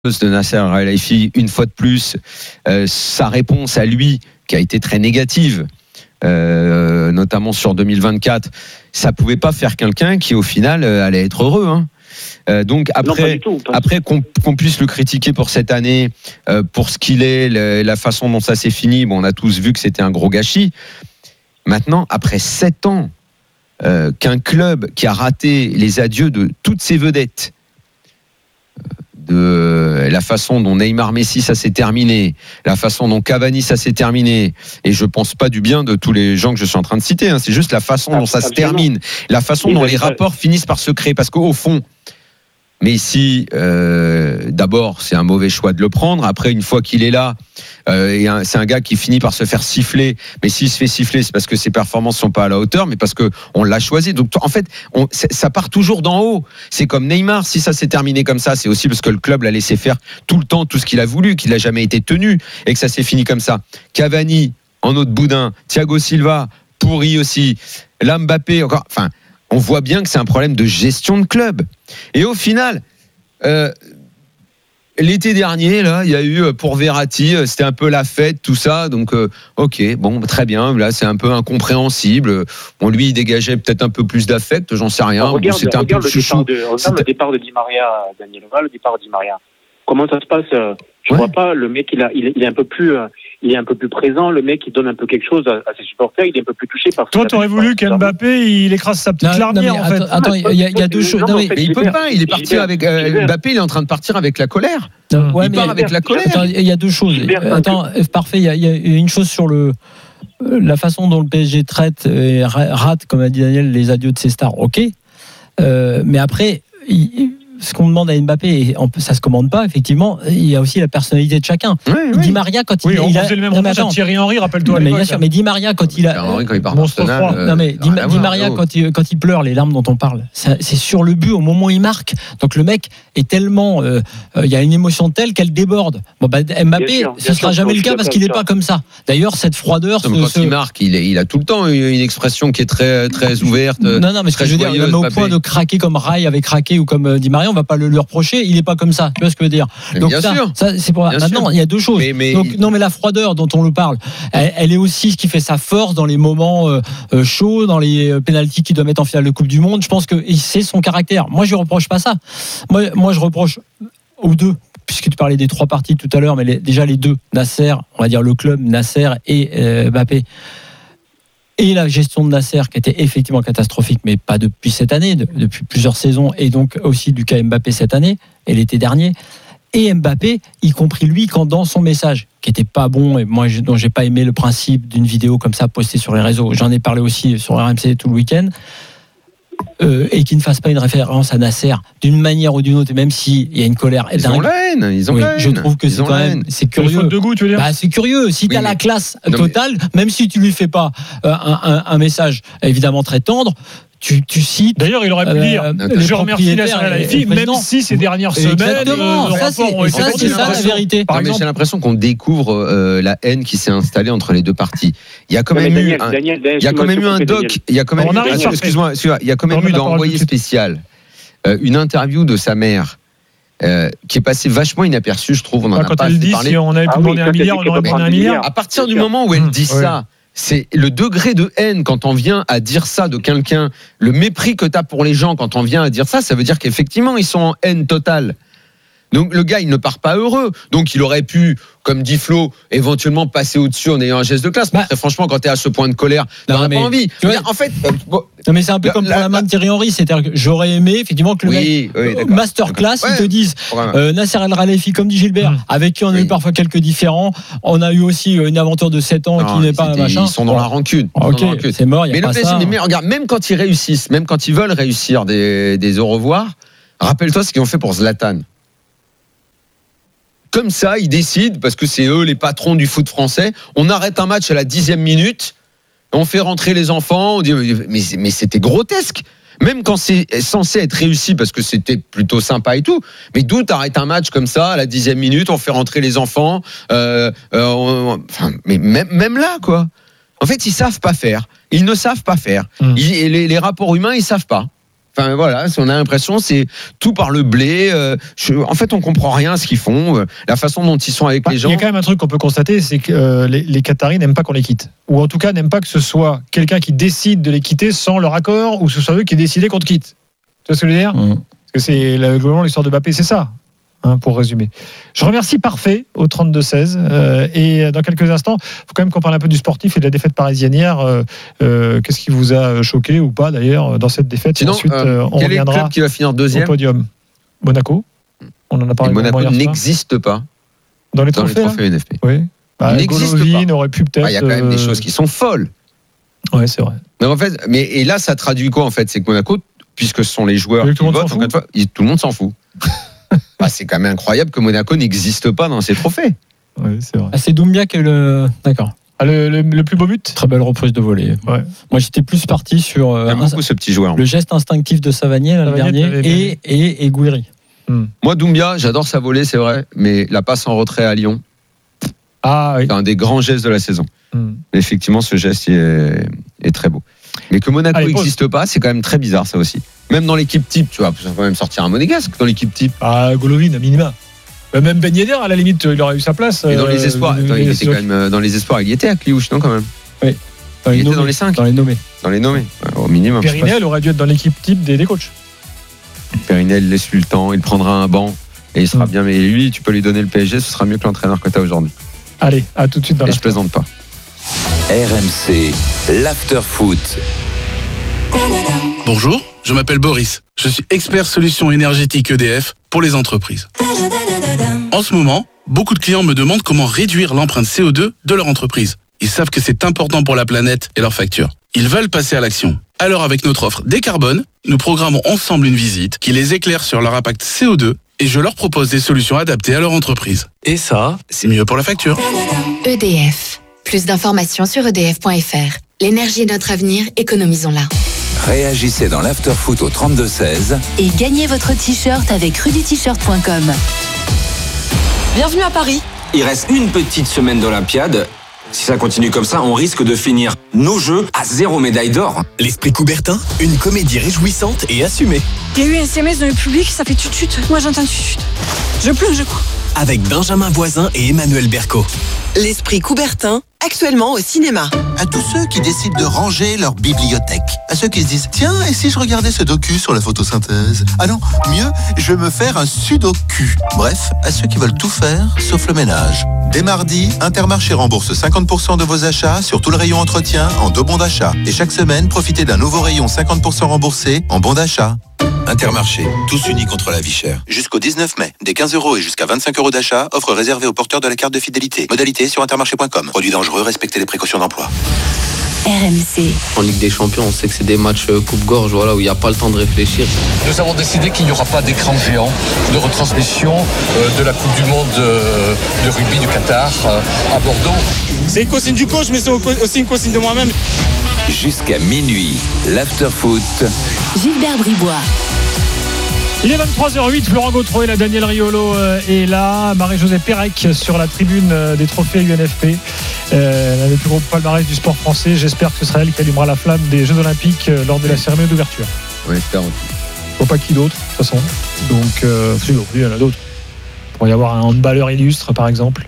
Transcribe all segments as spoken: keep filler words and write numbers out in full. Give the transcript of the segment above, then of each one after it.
de Nasser Al-Khelaifi, une fois de plus, euh, sa réponse à lui, qui a été très négative, euh, notamment sur deux mille vingt-quatre, ça pouvait pas faire quelqu'un qui, au final, euh, allait être heureux. Hein. Euh, donc après, non, tout, après qu'on, qu'on puisse le critiquer pour cette année, euh, pour ce qu'il est, le, la façon dont ça s'est fini, bon, on a tous vu que c'était un gros gâchis. Maintenant, après sept ans, euh, qu'un club qui a raté les adieux de toutes ses vedettes, de la façon dont Neymar, Messi, ça s'est terminé, la façon dont Cavani, ça s'est terminé, et je pense pas du bien de tous les gens que je suis en train de citer, hein, c'est juste la façon dont ça Absolument. se termine, la façon oui, dont les rapports finissent par se créer, parce qu'au fond, Messi, euh, d'abord, c'est un mauvais choix de le prendre. Après, une fois qu'il est là, euh, et un, c'est un gars qui finit par se faire siffler. Mais s'il se fait siffler, c'est parce que ses performances sont pas à la hauteur, mais parce que on l'a choisi. Donc, en fait, on, ça part toujours d'en haut. C'est comme Neymar. Si ça s'est terminé comme ça, c'est aussi parce que le club l'a laissé faire tout le temps tout ce qu'il a voulu, qu'il n'a jamais été tenu, et que ça s'est fini comme ça. Cavani, en autre boudin. Thiago Silva, pourri aussi. Là, Mbappé, encore. Enfin. On voit bien que c'est un problème de gestion de club. Et au final, euh, l'été dernier, là, il y a eu pour Verratti, c'était un peu la fête, tout ça. Donc, euh, ok, bon, très bien. Là, c'est un peu incompréhensible. Bon, lui, il dégageait peut-être un peu plus d'affect, j'en sais rien. Regarde, bon, c'était un peu le chouchou. De, regarde le départ de Di Maria, Daniel. Regarde le départ de Di Maria. Comment ça se passe? Je ouais. vois pas. Le mec, il a, il est, il est un peu plus. Euh, Il est un peu plus présent, le mec il donne un peu quelque chose à, à ses supporters, il est un peu plus touché par. Toi, t'aurais voulu qu'Mbappé il écrase sa petite larmière en fait. Attends, il y, y a deux choses. Non, mais, mais il peut pas, il est parti avec euh, Mbappé, il est en train de partir avec la colère. Non, ouais, il part avec la colère. Attends, il y a deux choses. Attends, parfait. Il y, y a une chose sur le la façon dont le P S G traite et rate, comme a dit Daniel, les adieux de ses stars. Ok, euh, mais après. Il, ce qu'on demande à Mbappé, ça se commande pas, effectivement, il y a aussi la personnalité de chacun. Oui, oui. Di Maria, quand oui, il, on il a. faisait le même reproche à Thierry Henry, rappelle-toi. Mais bien sûr, mais Di Maria, quand il a. Thierry Henry, quand il part bon, Arsenal, euh, non, mais Di, Di Maria, quand il, quand il pleure, les larmes dont on parle, ça, c'est sur le but au moment où il marque. Donc le mec est tellement. Euh, euh, il y a une émotion telle qu'elle déborde. Bon, bah, Mbappé, bien sûr, bien ce ne sera jamais le cas parce qu'il n'est pas comme ça. D'ailleurs, cette froideur. Non, ce, quand ce... il marque, il, est, il a tout le temps une expression qui est très, très ouverte. Non, non, mais ce que je veux dire, il au point de craquer comme Rai avait craqué ou comme Di Maria, on ne va pas le lui reprocher. Il est pas comme ça, tu vois ce que je veux dire. Donc bien ça, sûr. ça c'est pour. Bien Maintenant, sûr. Il y a deux choses. Mais, mais... Donc non, mais la froideur dont on le parle, elle, elle est aussi ce qui fait sa force dans les moments euh, chauds, dans les pénaltys qu'il doit mettre en finale de Coupe du Monde. Je pense que c'est son caractère. Moi, je reproche pas ça. Moi, moi, je reproche aux deux. Puisque tu parlais des trois parties tout à l'heure, mais les, déjà les deux, Nasser, on va dire le club, Nasser et euh, Mbappé. Et la gestion de Nasser qui était effectivement catastrophique, mais pas depuis cette année, de, depuis plusieurs saisons, et donc aussi du cas Mbappé cette année et l'été dernier. Et Mbappé, y compris lui, quand dans son message, qui était pas bon, et moi dont j'ai pas aimé le principe d'une vidéo comme ça postée sur les réseaux, j'en ai parlé aussi sur R M C tout le week-end, euh, et qui ne fasse pas une référence à Nasser d'une manière ou d'une autre, même s'il y a une colère. Ils dingue. ont la haine, ils ont oui, la haine. Je trouve que ils c'est quand même, c'est curieux. Faute de goût, tu veux dire bah, c'est curieux. Si oui, tu as mais... la classe totale, mais... même si tu lui fais pas euh, un, un, un message évidemment très tendre, tu, tu cites. D'ailleurs, il aurait pu dire euh, je remercie Nasser Al-Khelaifi, même si ces dernières semaines, exactement, euh, ça, c'est, ça, c'est ça la vérité. Par exemple, j'ai l'impression qu'on découvre euh, la haine qui s'est installée entre les deux parties. Il y a quand même eu un, il y a quand même eu un doc, il y a quand même, excuse-moi, il y a quand même eu dans Envoyé spécial une interview de sa mère. Euh, qui est passé vachement inaperçu, je trouve. On en bah, a quand pas elle dit parlé. Si on avait pu ah demander oui, un milliard, on aurait pris un milliard. À partir du moment où elle dit mmh, ça, oui. c'est le degré de haine quand on vient à dire ça de quelqu'un, le mépris que tu as pour les gens quand on vient à dire ça, ça veut dire qu'effectivement, ils sont en haine totale. Donc le gars, il ne part pas heureux. Donc il aurait pu, comme dit Flo, éventuellement passer au-dessus en ayant un geste de classe. Bah, très franchement, quand tu es à ce point de colère, tu n'as pas envie. Vois, en fait, euh, bon, non, mais c'est un peu la, comme pour la, la main de Thierry Henry. C'est-à-dire que j'aurais aimé effectivement que le oui, mec oui, masterclass, ouais, ils te disent euh, Nasser Al-Khelaifi, comme dit Gilbert, mmh. avec qui on a oui. eu parfois quelques différends. On a eu aussi une aventure de sept ans non, qui n'est pas machin. Ils sont dans la rancune. Ok, c'est mort. Y a mais pas le ça. Mais regarde, même quand ils réussissent, même quand ils veulent réussir des, des au revoir, rappelle-toi ce qu'ils ont fait pour Zlatan. Comme ça, ils décident, parce que c'est eux les patrons du foot français, on arrête un match à la dixième minute, on fait rentrer les enfants, on dit, mais, mais c'était grotesque. Même quand c'est censé être réussi, parce que c'était plutôt sympa et tout, mais d'où t'arrêtes un match comme ça, à la dixième minute, on fait rentrer les enfants, euh, euh, on, enfin, mais même, même là, quoi. En fait, ils savent pas faire. Ils ne savent pas faire. Mmh. Ils, les, les rapports humains, ils savent pas. Enfin voilà, on a l'impression c'est tout par le blé. Euh, je, en fait, on comprend rien à ce qu'ils font, euh, la façon dont ils sont avec bah, les gens. Il y a quand même un truc qu'on peut constater, c'est que euh, les, les Qataris n'aiment pas qu'on les quitte, ou en tout cas n'aiment pas que ce soit quelqu'un qui décide de les quitter sans leur accord, ou que ce soit eux qui décident qu'on te quitte. Tu vois ce que je veux dire ? mmh. Parce que c'est globalement l'histoire de Mbappé, c'est ça. Hein, pour résumer. Je remercie Parfait au trente-deux seize euh, et dans quelques instants, il faut quand même qu'on parle un peu du sportif et de la défaite parisienne hier. Euh, euh, qu'est-ce qui vous a choqué ou pas d'ailleurs dans cette défaite? Sinon, ensuite, euh, on quel reviendra est le club qui va finir deuxième au podium? Monaco. On en a parlé. Et Monaco n'existe pas dans les trophées, dans les trophées N F P. Oui. Bah, n'existe Golovin pas. Aurait pu peut-être. Il ah, y a quand même des choses qui sont folles. Ouais, c'est vrai. Mais en fait, mais et là, ça traduit quoi en fait? C'est que Monaco, puisque ce sont les joueurs qui votent, en fait, tout le monde s'en fout. Ah, c'est quand même incroyable que Monaco n'existe pas dans ces trophées. Oui, c'est vrai. Ah, c'est Doumbia qui est le. D'accord. Ah, le, le, le plus beau but. Très belle reprise de volée. Ouais. Moi, j'étais plus parti sur. Euh, J'aime beaucoup un, ce petit joueur. Le geste instinctif de Savanier l'année dernière et, et, et Gouiri. Hmm. Moi, Doumbia, j'adore sa volée, c'est vrai, mais la passe en retrait à Lyon. Ah, oui. C'est un des grands gestes de la saison. Hmm. Effectivement, ce geste est, est très beau. Mais que Monaco n'existe pas, c'est quand même très bizarre, ça aussi. Même dans l'équipe type, tu vois, ça peut même sortir un monégasque dans l'équipe type. Ah, Golovin, à minima. Même Ben Yedder, à la limite, il aurait eu sa place. Et dans les espoirs, euh, attends, il était quand même dans les espoirs, il y était à Cliouche, non, quand même. Oui. Dans il était nommés, dans les cinq. Dans les nommés. Dans les nommés, au minimum. Périnel aurait dû être dans l'équipe type des, des coachs. Périnel laisse lui le temps, il prendra un banc et il sera mmh. bien. Mais lui, tu peux lui donner le P S G, ce sera mieux que l'entraîneur que tu as aujourd'hui. Allez, à tout de suite dans la. Et je plaisante pas. R M C, l'after-foot. Bonjour, je m'appelle Boris. Je suis expert solutions énergétiques E D F pour les entreprises. En ce moment, beaucoup de clients me demandent comment réduire l'empreinte C O deux de leur entreprise. Ils savent que c'est important pour la planète et leurs factures. Ils veulent passer à l'action. Alors avec notre offre Décarbone, nous programmons ensemble une visite qui les éclaire sur leur impact C O deux et je leur propose des solutions adaptées à leur entreprise. Et ça, c'est mieux pour la facture. E D F. Plus d'informations sur e d f point f r. L'énergie est notre avenir, économisons-la. Réagissez dans l'afterfoot au trente-deux seize et gagnez votre t-shirt avec rudy t shirt point com. Bienvenue à Paris. Il reste une petite semaine d'Olympiade. Si ça continue comme ça, on risque de finir nos Jeux à zéro médaille d'or. L'Esprit Coubertin, une comédie réjouissante et assumée. Il y a eu un S M S dans le public, ça fait tut-tut. Moi j'entends tut-tut. Je pleure, je crois. Avec Benjamin Voisin et Emmanuel Berco. L'Esprit Coubertin, actuellement au cinéma. À tous ceux qui décident de ranger leur bibliothèque. À ceux qui se disent, tiens, et si je regardais ce docu sur la photosynthèse? Ah non, mieux, je vais me faire un sudoku. Bref, à ceux qui veulent tout faire, sauf le ménage. Dès mardi, Intermarché rembourse cinquante pour cent de vos achats sur tout le rayon entretien en deux bons d'achat. Et chaque semaine, profitez d'un nouveau rayon cinquante pour cent remboursé en bons d'achat. Intermarché, tous unis contre la vie chère. Jusqu'au dix-neuf mai, des quinze euros et jusqu'à vingt-cinq euros d'achat, offre réservée aux porteurs de la carte de fidélité. Modalité sur intermarché point com. Produit dangereux, respectez les précautions d'emploi. R M C. En Ligue des Champions, on sait que c'est des matchs coupe-gorge, voilà, où il n'y a pas le temps de réfléchir. Nous avons décidé qu'il n'y aura pas d'écran géant de retransmission euh, de la Coupe du Monde euh, de rugby du Qatar euh, à Bordeaux. C'est une consigne du coach, mais c'est aussi une consigne de moi-même. Jusqu'à minuit, l'after-foot. Gilbert Bribois. Il est vingt-trois heures huit, Florent Gautreau et la Daniel Riolo est là, Marie-Josée Pérec sur la tribune des trophées U N F P, euh, l'un des plus gros palmarès du sport français. J'espère que ce sera elle qui allumera la flamme des Jeux Olympiques lors de la cérémonie d'ouverture. Oui, j'espère aussi. Faut pas qui d'autre, de toute façon. Donc, euh, il y en a d'autres. Il pourrait y avoir un handballeur illustre, par exemple.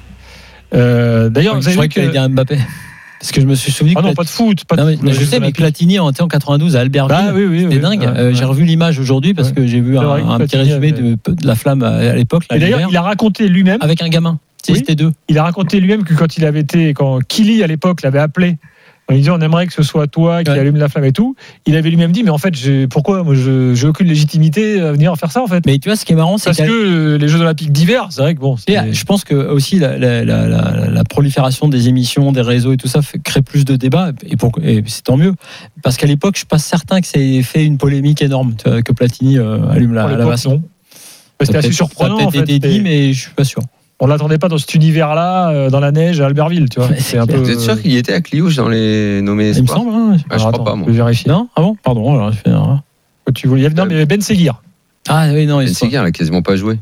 Euh, d'ailleurs, oui, vous avez je crois vu que... qu'il allait dire Mbappé. Parce que je me suis souvenu ah que non, pas de foot, pas de non, mais, foot, mais je sais, mais Platini en quatre-vingt-douze à Albertville, ah, oui, oui, c'était oui, dingue. ouais, euh, ouais. J'ai revu l'image aujourd'hui parce ouais. que j'ai vu un, un petit résumé avait... de, de la flamme à l'époque. Et d'ailleurs, il a raconté lui-même avec un gamin. Oui, c'était deux. Il a raconté lui-même que quand il avait été, quand Kili à l'époque l'avait appelé. Il disait on aimerait que ce soit toi qui ouais. allume la flamme et tout. Il avait lui-même dit mais en fait j'ai, pourquoi moi je j'ai aucune légitimité à venir faire ça en fait. Mais tu vois ce qui est marrant c'est parce que les Jeux Olympiques d'hiver c'est vrai que bon. C'est... Je pense que aussi la, la, la, la, la prolifération des émissions, des réseaux et tout ça fait, crée plus de débats et, pour, et c'est tant mieux parce qu'à l'époque je suis pas certain que ça ait fait une polémique énorme tu vois, que Platini euh, allume la, la masse. C'était assez surprenant. Ça a peut-être été dit mais je suis pas sûr. On l'attendait pas dans cet univers-là, euh, dans la neige à Albertville, tu vois. C'est un peu... Vous êtes sûr qu'il y était à Cliouche dans les nommés Il me semble. Hein. Ah, je attends, crois pas, moi. Je vérifie. Non, ah bon, pardon. Alors, je fais... Tu voulais... Non, mais Ben Seguir. Ah oui, non, Ben Seguir, il a quasiment pas joué.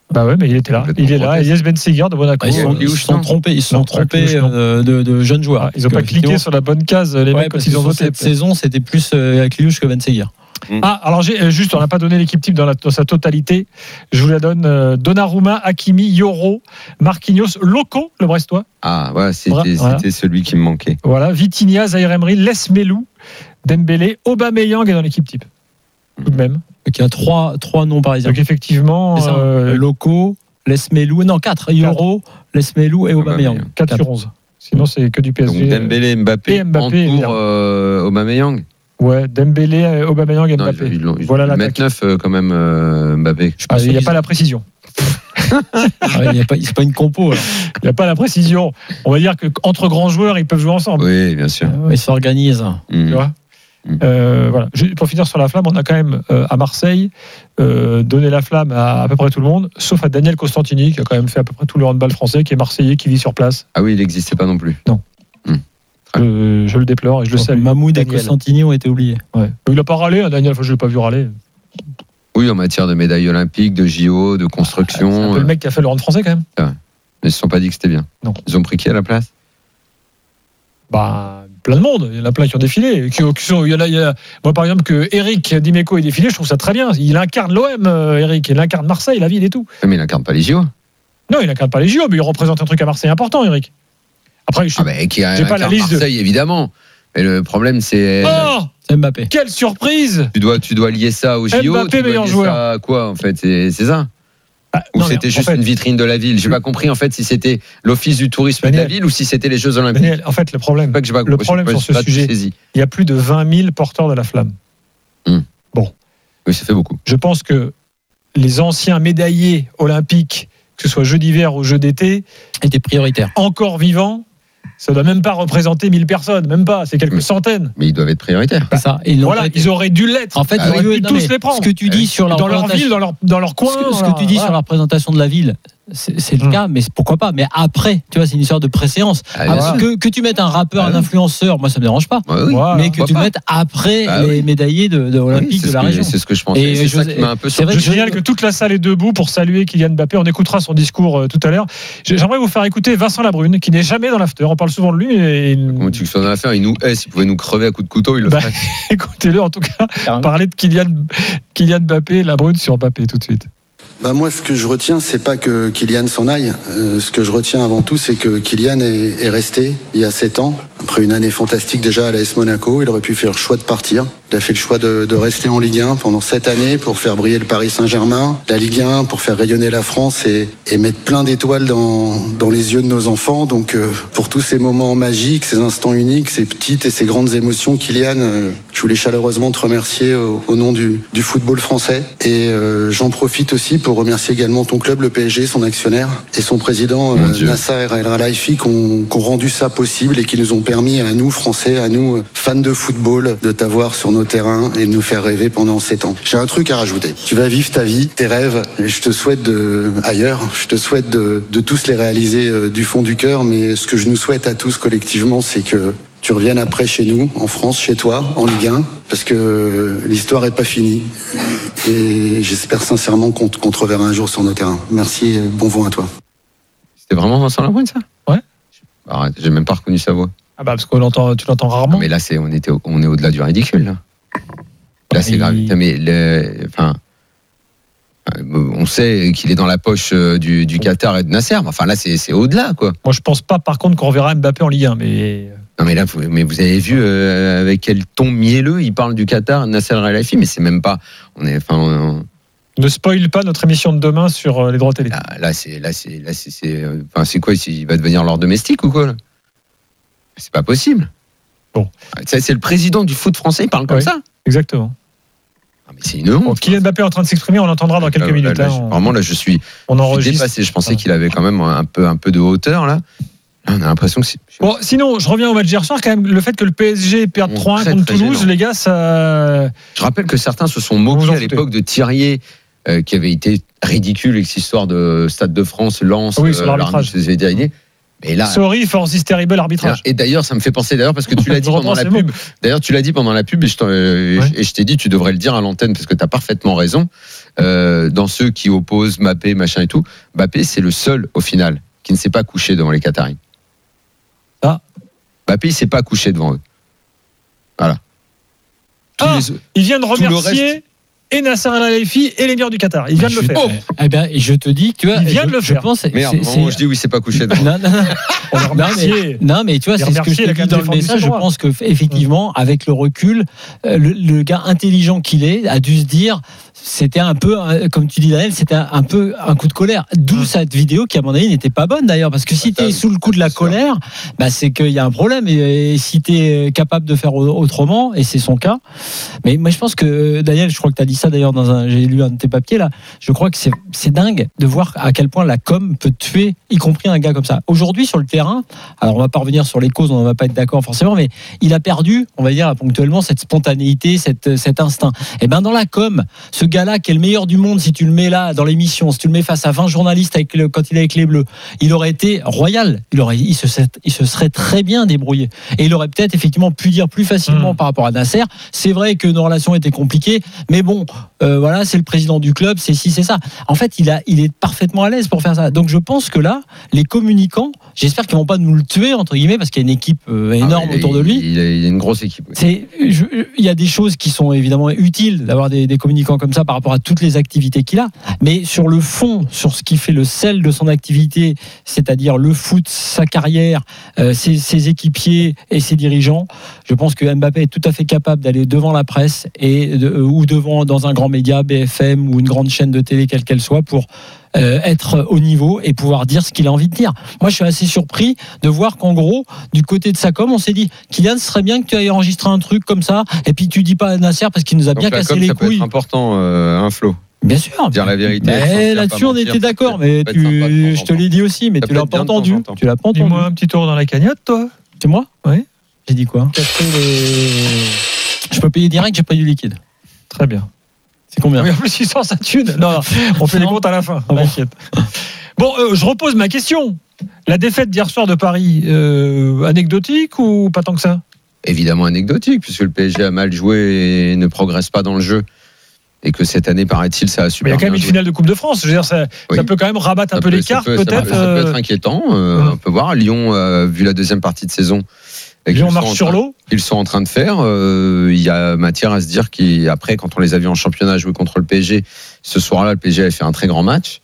Bah ouais, mais il était là. Il est là. Elias Benseguir de Monaco. Ils sont, ils sont trompés. Ils sont trompés euh, de, de jeunes joueurs. Ils n'ont pas cliqué sur la bonne case. Les ouais, mecs quand ils ont voté cette saison, c'était plus euh, Kliouche que Benseguir. Mmh. Ah, alors j'ai, juste, on n'a pas donné l'équipe type dans, la, dans sa totalité. Je vous la donne. Euh, Donnarumma, Hakimi, Yoro, Marquinhos, Loco, le Brestois. Ah, ouais, c'était, voilà. c'était celui qui me manquait. Voilà, Vitinha, Zaïre Emery, Les Melou, Dembélé, Aubameyang est dans l'équipe type. Tout de même. Donc il y a trois, trois noms parisiens. Donc effectivement, euh, Loco, Les Melou, non, quatre. Yoro, Les Melou et Aubameyang. quatre sur onze. Sinon, c'est que du P S G. Donc Dembélé, Mbappé, et Mbappé en tour, euh, Aubameyang. Ouais, Dembélé, Aubameyang et Mbappé. Non, ils l'ont, ils voilà la mettre neuf euh, quand même euh, Mbappé. Ah, il n'y a pas la précision. ah, y a pas, c'est pas une compo. Alors. Il n'y a pas la précision. On va dire qu'entre grands joueurs, ils peuvent jouer ensemble. Oui, bien sûr. Euh, ils s'organisent. Mmh. Tu vois mmh. euh, voilà. Pour finir sur la flamme, on a quand même euh, à Marseille euh, donné la flamme à à peu près tout le monde, sauf à Daniel Costantini qui a quand même fait à peu près tout le handball français, qui est marseillais, qui vit sur place. Ah oui, il n'existait pas non plus. Non. Mmh. Je, je le déplore et je le salue. Mahmoud et Costantini ont été oubliés. Ouais. Il n'a pas râlé, hein, Daniel, enfin, je ne l'ai pas vu râler. Oui, en matière de médailles olympiques, de J O, de construction. C'est un peu le mec qui a fait le hand français quand même. Ouais. Mais ils ne se sont pas dit que c'était bien. Non. Ils ont pris qui à la place? Bah, plein de monde. Il y en a plein qui ont défilé. Qui, qui sont, il y en a, il y a, moi, par exemple, que Eric Dimeco ait défilé, je trouve ça très bien. Il incarne l'O M, Eric. Il incarne Marseille, la ville et tout. Mais il n'incarne pas les J O. Non, il n'incarne pas les J O, mais il représente un truc à Marseille important, Eric. Après, je ah ben, qui a, j'ai pas la liste Marseille, de... évidemment. Mais le problème, c'est. Oh c'est Mbappé. Quelle surprise! Tu dois, tu dois lier ça au J O. Mbappé, tu dois meilleur lier joueur. Ça à quoi, en fait? C'est, c'est ça? Ah, ou non, c'était juste en fait, une vitrine de la ville? J'ai pas compris, en fait, si c'était l'office du tourisme Daniel, de la ville ou si c'était les Jeux Olympiques. Daniel, en fait, le problème, pas que j'ai pas, le problème sur ce sujet, il y a plus de vingt mille porteurs de la flamme. Hum. Bon. Oui, ça fait beaucoup. Je pense que les anciens médaillés olympiques, que ce soit Jeux d'hiver ou Jeux d'été, étaient prioritaires. Encore vivants. Ça ne doit même pas représenter mille personnes, même pas, c'est quelques mais, centaines. Mais ils doivent être prioritaires. C'est ça. Et voilà, ils auraient dû l'être. En fait, ils auraient dû non, tous les prendre. Ce que tu dis sur leur dans leur ville, dans leur, dans leur coin. Ce que, ce que tu dis voilà. sur la représentation de la ville, c'est, c'est le mmh. cas, mais pourquoi pas? Mais après, tu vois, c'est une histoire de préséance. Ah, voilà. que, que tu mettes un rappeur, ah, un influenceur, moi ça me dérange pas. Ah, oui. Mais que tu pas. mettes après ah, les oui. médaillés de, de olympiques oui, de la que, région. C'est ce que je pensais. Et c'est, c'est ça qui m'a un peu surpris. Je signale que toute la salle est debout pour saluer Kylian Mbappé. On écoutera son discours euh, tout à l'heure. J'aimerais vous faire écouter Vincent Labrune, qui n'est jamais dans l'after. On parle souvent de lui. Et... Comment tu veux que ce soit dans l'after? Il nous hait. S'il pouvait nous crever à coups de couteau, il le bah, ferait. Écoutez-le en tout cas. Carrément. Parler de Kylian, Kylian Mbappé, Labrune sur Mbappé tout de suite. Bah moi, ce que je retiens, c'est pas que Kylian s'en aille. Euh, ce que je retiens avant tout, c'est que Kylian est, est resté il y a sept ans. Après une année fantastique déjà à l'A S Monaco, il aurait pu faire le choix de partir. Il a fait le choix de, de rester en Ligue un pendant sept années pour faire briller le Paris Saint-Germain, la Ligue un, pour faire rayonner la France et, et mettre plein d'étoiles dans, dans les yeux de nos enfants. Donc euh, pour tous ces moments magiques, ces instants uniques, ces petites et ces grandes émotions, Kylian, euh, je voulais chaleureusement te remercier au, au nom du, du football français. Et euh, j'en profite aussi pour remercier également ton club, le P S G, son actionnaire et son président euh, Nasser El Khelaifi qui ont, qui ont rendu ça possible et qui nous ont permis à nous, Français, à nous, fans de football, de t'avoir sur nos terrains et de nous faire rêver pendant sept ans. J'ai un truc à rajouter. Tu vas vivre ta vie, tes rêves, et je te souhaite de, ailleurs, je te souhaite de, de tous les réaliser euh, du fond du cœur, mais ce que je nous souhaite à tous collectivement, c'est que tu reviennes après chez nous, en France, chez toi, en Ligue un, parce que l'histoire est pas finie. Et j'espère sincèrement qu'on, qu'on te reverra un jour sur nos terrains. Merci et bon vent à toi. C'était vraiment Vincent Labrune, ça? Ouais. Arrête, j'ai même pas reconnu sa voix. Ah bah parce qu'on l'entend, tu l'entends rarement. Non mais là, c'est, on, était, on est au-delà du ridicule, là. Là, c'est grave. Mais le, enfin, on sait qu'il est dans la poche du, du Qatar et de Nasser. Mais enfin, là, c'est, c'est au-delà, quoi. Moi, je pense pas, par contre, qu'on reverra Mbappé en Ligue un, mais. Non, mais là, vous, mais vous avez vu euh, avec quel ton mielleux il parle du Qatar, Nasser El Khelaifi, mais c'est même pas. On est, enfin, on... Ne spoil pas notre émission de demain sur les droits télé. Là, là, c'est, là, c'est, là, c'est, c'est, enfin, c'est quoi? Il va devenir leur domestique ou quoi, là? C'est pas possible. Bon. C'est, c'est le président du foot français, il parle comme oui, ça. Exactement. Non, mais c'est une honte. Bon, Kylian Mbappé est en train de s'exprimer, on l'entendra dans quelques là, minutes. Là, là, là, on... Vraiment, là, je suis, on je suis dépassé. Je pensais ah. qu'il avait quand même un peu, un peu de hauteur, là. Là, on a l'impression que c'est. Bon, sinon, je reviens au match d'hier soir, quand même, le fait que le P S G perde bon, trois un contre très Toulouse, gênant. Les gars, ça. Je rappelle que certains se sont moqués à l'époque de Thirier, euh, qui avait été ridicule avec cette histoire de Stade de France, Lens, oui, euh, l'arbitrage. l'arbitrage. Et là, sorry for this terrible arbitrage. Et d'ailleurs, ça me fait penser d'ailleurs parce que tu l'as dit pendant la pub. D'ailleurs, tu l'as dit pendant la pub et je, euh, ouais. et je t'ai dit tu devrais le dire à l'antenne parce que tu as parfaitement raison. euh, dans ceux qui opposent Mbappé, machin et tout, Mbappé, c'est le seul, au final, qui ne s'est pas couché devant les Qataris. Ah. Mbappé, il ne s'est pas couché devant eux. Voilà. Ah, les... Il vient de remercier reste... et Nasser Al-Khelaifi et l'émir du Qatar. Il vient de le faire. Oh. Eh ben, je te dis, tu vois, il vient je, de le je faire. Pense, Merde, c'est, c'est... je dis oui, c'est pas couché devant. Non, non, non. On le remercier. Non, mais tu vois, c'est ce que je te dis dans le message. Je pense que effectivement, avec le recul, le, le gars intelligent qu'il est a dû se dire. C'était un peu, comme tu dis Daniel, c'était un peu un coup de colère. D'où mmh. cette vidéo qui, à mon avis, n'était pas bonne d'ailleurs. Parce que si tu es sous le coup de la colère, bah, c'est qu'il y a un problème. Et, et si tu es capable de faire autrement, et c'est son cas. Mais moi, je pense que, Daniel, je crois que tu as dit ça d'ailleurs, dans un, j'ai lu un de tes papiers là. Je crois que c'est, c'est dingue de voir à quel point la com peut tuer, y compris un gars comme ça. Aujourd'hui, sur le terrain, alors on va pas revenir sur les causes, on ne va pas être d'accord forcément, mais il a perdu, on va dire ponctuellement, cette spontanéité, cette, cet instinct. Et ben dans la com, ce gars-là qui est le meilleur du monde, si tu le mets là dans l'émission, si tu le mets face à vingt journalistes avec le, quand il est avec les Bleus, il aurait été royal. Il aurait, il se, il se serait très bien débrouillé. Et il aurait peut-être effectivement pu dire plus facilement mmh. par rapport à Nasser. C'est vrai que nos relations étaient compliquées, mais bon, euh, voilà, c'est le président du club, c'est si, c'est ça. En fait, il a, il est parfaitement à l'aise pour faire ça. Donc je pense que là, les communicants, j'espère qu'ils vont pas nous le tuer entre guillemets, parce qu'il y a une équipe euh, énorme ah, autour il, de lui. Il, il y a une grosse équipe. Oui. C'est, je, il y a des choses qui sont évidemment utiles d'avoir des, des communicants comme ça par rapport à toutes les activités qu'il a, mais sur le fond, sur ce qui fait le sel de son activité, c'est-à-dire le foot, sa carrière, euh, ses, ses équipiers et ses dirigeants, je pense que Mbappé est tout à fait capable d'aller devant la presse et de, ou devant dans un grand média, B F M ou une grande chaîne de télé quelle qu'elle soit, pour Euh, être au niveau et pouvoir dire ce qu'il a envie de dire. Moi, je suis assez surpris de voir qu'en gros, du côté de sa com, on s'est dit, Kylian, ce serait bien que tu ailles enregistrer un truc comme ça, et puis tu dis pas à Nasser parce qu'il nous a donc bien la cassé com, les ça couilles. Peut être important, euh, un Flo. Bien sûr. Dire la vérité. Mais là-dessus, on était d'accord, mais tu, je te l'ai dit aussi, mais ça tu l'as pas entendu. Tu l'as pas entendu. Dis-moi un petit tour dans la cagnotte, toi. C'est moi? Oui. J'ai dit quoi? les... Je peux payer direct, j'ai pas du liquide. Très bien. C'est combien? Oui, en plus, il sort sa thune. Non, non, on fait les comptes à la fin. Ah bon. Bon, euh, je repose ma question. La défaite d'hier soir de Paris, euh, anecdotique ou pas tant que ça? Évidemment anecdotique, puisque le P S G a mal joué et ne progresse pas dans le jeu. Et que cette année, paraît-il, ça a super. Mais il y a quand même une joué. finale de Coupe de France. Je veux dire, ça, oui. ça peut quand même rabattre un ça peu peut, l'écart, peut, peut-être. Ça, ça peut être inquiétant. Euh, hum. On peut voir. Lyon, euh, vu la deuxième partie de saison. Lyon marche sur l'eau. Ils sont en train de faire. Euh, il y a matière à se dire qu'après, quand on les a vus en championnat jouer contre le P S G, ce soir-là, le P S G avait fait un très grand match.